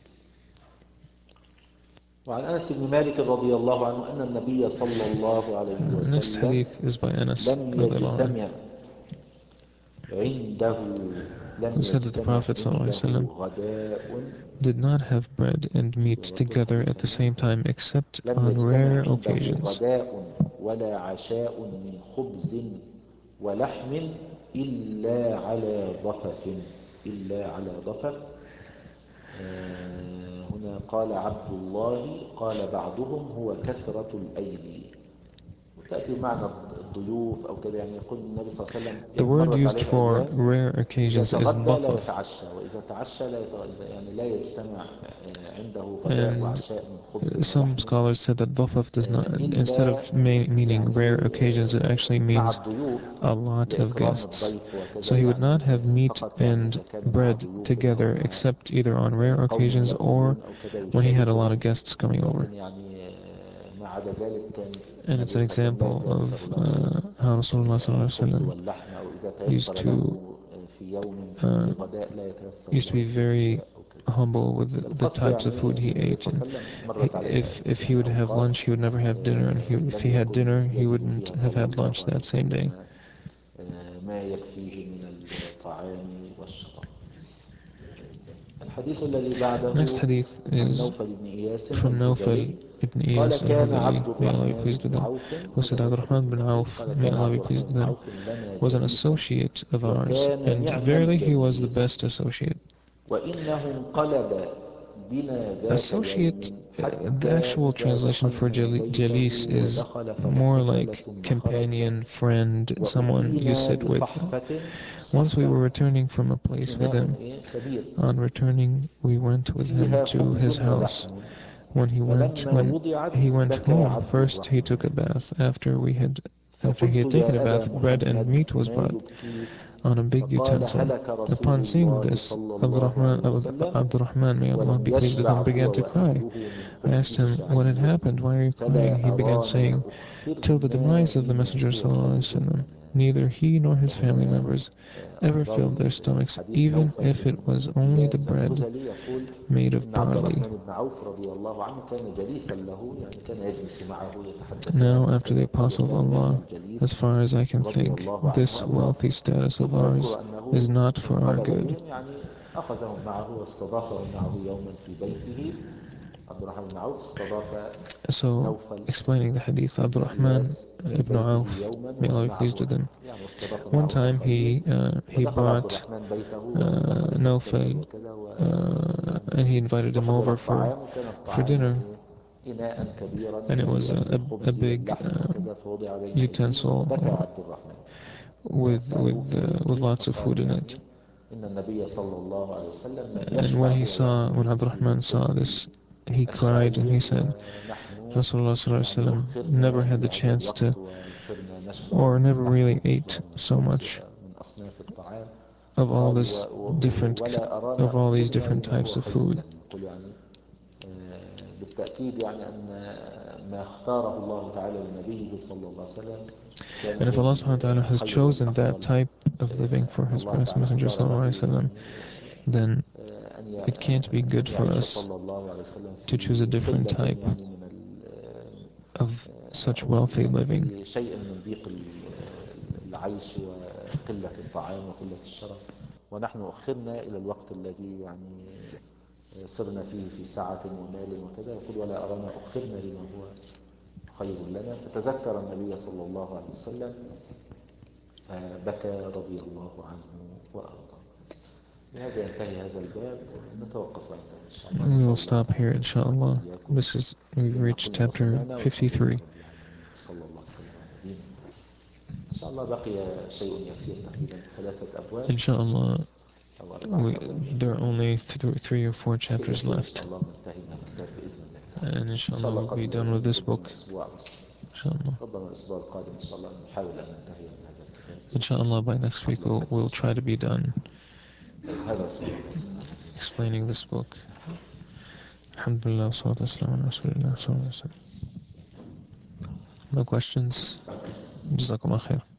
S1: وعن أنس بن مالك رضي الله عنه أن النبي صلى الله عليه
S2: Uh, next
S1: وسلم
S2: hadith is by Anas
S1: لم
S2: رضي الله عنه,
S1: يجتمع عنده لم
S2: who said that the
S1: يجتمع
S2: Prophet
S1: عنده
S2: ﷺ
S1: غداء
S2: did not have bread and meat together at the same time except
S1: لم
S2: on
S1: يجتمع
S2: rare
S1: عنده
S2: occasions.
S1: غداء ولا عشاء من خبز ولحم إلا على ضفف إلا على ضفف. آه هنا قال عبد الله قال بعضهم هو كثرة الأيدي، وتأتي معنى الضيوف أو كده، يعني يقول النبي صلى الله عليه وسلم
S2: The word
S1: مرت
S2: used
S1: عليه
S2: for
S1: أيام
S2: rare
S1: إذا
S2: occasions is
S1: تغدى لا
S2: ضفف,
S1: يتعشى، وإذا تعشى لا يتغدى، يعني لا يجتمع عنده غداء
S2: and
S1: وعشاء من خبز
S2: some
S1: ولحم
S2: scholars said that ضفف does not, instead of
S1: إلا
S2: ma- meaning rare
S1: يعني
S2: occasions, it actually
S1: مع
S2: means
S1: الضيوف
S2: a lot of
S1: لإكرام
S2: guests.
S1: الضيف وكذا،
S2: So he would not have
S1: يعني
S2: meat
S1: فقط يعني
S2: and
S1: إذا كان مع
S2: bread
S1: ضيوف
S2: together
S1: أو مع
S2: except either on rare
S1: قوم
S2: occasions or
S1: يقولون أو كذا
S2: when he had a lot
S1: يشاركهم،
S2: of guests coming over.
S1: لكن يعني ما عدا ذلك كان
S2: And it's
S1: النبي
S2: an
S1: صلى الله عليه وسلم لا
S2: example of
S1: يتيسر له
S2: uh, how Rasulullah
S1: الخبز
S2: ﷺ
S1: واللحم، أو إذا
S2: used
S1: تيسر
S2: to
S1: له في يوم
S2: uh,
S1: فيه غداء لا يتيسر
S2: used to
S1: له
S2: be
S1: في
S2: very
S1: عشاء أو كذا.
S2: humble with the, the
S1: القصد
S2: types of
S1: يعني
S2: food
S1: أن
S2: he
S1: النبي
S2: ate,
S1: صلى الله
S2: and
S1: عليه وسلم
S2: he,
S1: مرت عليه
S2: if if he
S1: يعني
S2: would have
S1: أوقات
S2: lunch, he would never have dinner, and he would, if
S1: لم
S2: he had
S1: يكن
S2: dinner, he
S1: يجد
S2: wouldn't
S1: فيها
S2: have
S1: صلى
S2: had lunch
S1: الله عليه
S2: that same day.
S1: وسلم ما يكفيه من الطعام والشراب. الحديث الذي بعده
S2: Next hadith
S1: عن
S2: is
S1: نوفل بن إياس
S2: from
S1: الهذلي
S2: Nawfal ibn
S1: قال
S2: Iyas
S1: كان عبد
S2: al-Hudhali, may Allah be
S1: الرحمن
S2: pleased with
S1: بن
S2: him,
S1: عوف،
S2: who
S1: هذا
S2: said
S1: هو
S2: Abd
S1: الحديث
S2: al-Rahman bin
S1: الأخير،
S2: Auf,
S1: قال
S2: may
S1: كان
S2: Allah
S1: عبد
S2: be pleased
S1: الرحمن
S2: with
S1: بن
S2: him,
S1: عوف لنا
S2: was an
S1: جليسا
S2: associate of ours,
S1: وكان
S2: and
S1: نعم
S2: verily he was the
S1: الجليس،
S2: best associate.
S1: وإنه انقلب بنا ذات
S2: Associate,
S1: يوم
S2: uh, the
S1: حتى
S2: actual
S1: إذا
S2: translation for
S1: دخلنا
S2: jali-
S1: بيته
S2: jalis is
S1: ودخل
S2: more
S1: فاغتسل
S2: like
S1: ثم خرج
S2: companion, friend, someone you
S1: وأتينا
S2: sit with.
S1: بصحفة.
S2: Once we
S1: صحفة
S2: were returning from a place with
S1: إناء
S2: him.
S1: إيه كبير
S2: On returning, we went with him
S1: فيها
S2: to
S1: خبز
S2: his house.
S1: ولحم،
S2: When he went,
S1: فلما
S2: when
S1: وضعت
S2: he went
S1: بكى
S2: home,
S1: عبد
S2: first he
S1: الرحمن،
S2: took a bath. After we had, after he
S1: فقلت
S2: had taken a
S1: يا
S2: bath,
S1: أبا
S2: bread and
S1: محمد
S2: meat was
S1: ما
S2: brought
S1: يبكيك؟
S2: on a big
S1: فقال
S2: utensil.
S1: هلك رسول
S2: Upon seeing
S1: الله
S2: this,
S1: صلى الله
S2: Abdurrahman,
S1: عليه وسلم
S2: Abdurrahman, may Allah
S1: ولم
S2: be pleased with
S1: يشبع
S2: him, began
S1: هو
S2: to cry.
S1: وأهله من
S2: I
S1: خبز
S2: asked him what had
S1: الشعير
S2: happened, why are you crying?
S1: فلا
S2: He began
S1: أرانا
S2: saying, till the
S1: لأخبرنا
S2: demise of the
S1: بما
S2: Messenger
S1: هو خير
S2: ﷺ,
S1: لنا.
S2: neither he nor his family
S1: وهنا
S2: members ever filled
S1: أفضل
S2: their stomachs,
S1: حديث
S2: even
S1: نوفل
S2: if it
S1: بن
S2: was only the
S1: إياس
S2: bread
S1: الهذلي، يقول
S2: made of
S1: إن عبد
S2: barley.
S1: الرحمن بن عوف رضي الله عنه كان جليسا له، يعني كان يجلس معه يتحدثان
S2: Now, after the
S1: وكذا، قال
S2: Apostle of
S1: وكان نعم
S2: Allah,
S1: الجليس
S2: as far as I can
S1: رضي
S2: think,
S1: الله عنه
S2: this
S1: وأرضاه.
S2: wealthy status of
S1: ثم
S2: ours
S1: يذكر أنه
S2: is not for our
S1: انقلب
S2: good.
S1: بهم، يعني أخذهم معه واستضافهم معه يوما في بيته. عبد الرحمن بن عوف استضاف
S2: So,
S1: نوفل
S2: explaining the hadith,
S1: بن
S2: Abdurrahman
S1: إياس في
S2: ibn Auf,
S1: بيته يوما
S2: may Allah be pleased
S1: ومعه،
S2: with him,
S1: يعني واستضاف
S2: one
S1: معه
S2: time
S1: آخرين،
S2: he uh, he
S1: ودخل عبد
S2: brought
S1: الرحمن بيته
S2: uh,
S1: ودخل فاغتسل
S2: Nawfal,
S1: وكذا،
S2: uh, and he
S1: ويعني
S2: invited him
S1: وحضر
S2: over for
S1: الطعام، وكان
S2: for
S1: الطعام
S2: dinner,
S1: إيه؟ إناء كبيرا
S2: and it was
S1: مليئا
S2: a, a, a
S1: بالخبز
S2: big
S1: واللحم
S2: uh,
S1: وكذا، فوضع بين أيديهم
S2: utensil
S1: وبكى
S2: uh,
S1: عبد الرحمن.
S2: with with
S1: فسألوه
S2: uh, with
S1: يبكي،
S2: lots of food
S1: فقال
S2: in it.
S1: يعني إن النبي صلى الله عليه وسلم لم
S2: And
S1: يشبع
S2: when he
S1: هو
S2: saw, when
S1: وأهله من
S2: Abdurrahman saw
S1: خبز
S2: this, he cried and
S1: الشعير،
S2: he said,
S1: ونحن
S2: Rasulullah
S1: يعني
S2: ﷺ never
S1: أخرنا
S2: had the
S1: لهذا
S2: chance to,
S1: الوقت وصرنا نشبع
S2: or never
S1: نحن
S2: really ate
S1: مثله من
S2: so
S1: الخبز
S2: much
S1: ومن أصناف الطعام.
S2: of all
S1: قال
S2: this
S1: و- و-
S2: different,
S1: ولا
S2: of
S1: أرانا
S2: all these
S1: أخبرنا
S2: different
S1: بما
S2: types
S1: هو
S2: of
S1: خير
S2: food.
S1: لنا. يقول يعني آه، بالتأكيد يعني أن ما اختاره الله تعالى لنبيه صلى الله عليه وسلم كان
S2: And if
S1: هو
S2: Allah subhanahu wa ta'ala has
S1: الخير
S2: chosen that
S1: والأفضل.
S2: type of living for
S1: أن
S2: His
S1: الله
S2: blessed
S1: تعالى
S2: Messenger
S1: اختار
S2: sallallahu
S1: له
S2: alaihi wasallam,
S1: يعني
S2: then
S1: آه، أن
S2: it can't be
S1: ي-
S2: good
S1: أن
S2: for
S1: يعيش
S2: us
S1: صلى الله عليه وسلم
S2: to choose a
S1: في
S2: different
S1: قلة
S2: type
S1: يعني من ال-
S2: of
S1: آه،
S2: such
S1: أو
S2: wealthy
S1: يعني
S2: living.
S1: في شيء من ضيق ال- العيش وقلة الطعام وقلة الشرف، ونحن أخرنا إلى الوقت الذي يعني وسرنا فيه في سعة ومال وكذا، يقول ولا أرانا أخرنا لما هو خير لنا. فتذكر النبي صلى الله عليه وسلم فبكى رضي الله عنه وأرضاه. بهذا ينتهي هذا الباب ونتوقف عنده إن شاء الله.
S2: We will stop here, inshallah. This is, we've reached chapter fifty-three.
S1: صلى الله وسلم على نبينا. إن شاء الله بقي شيء يسير، تقريبا ثلاثة أبواب.
S2: Inshallah, we, there are only th three or four chapters left. And inshallah we'll be done with this book. Inshallah. Inshallah by next week we'll, we'll try to be done explaining this book. Alhamdulillah, salatu wassalamu ala rasulillah sallallahu alaihi wasallam. No questions? Jazakumullah khair.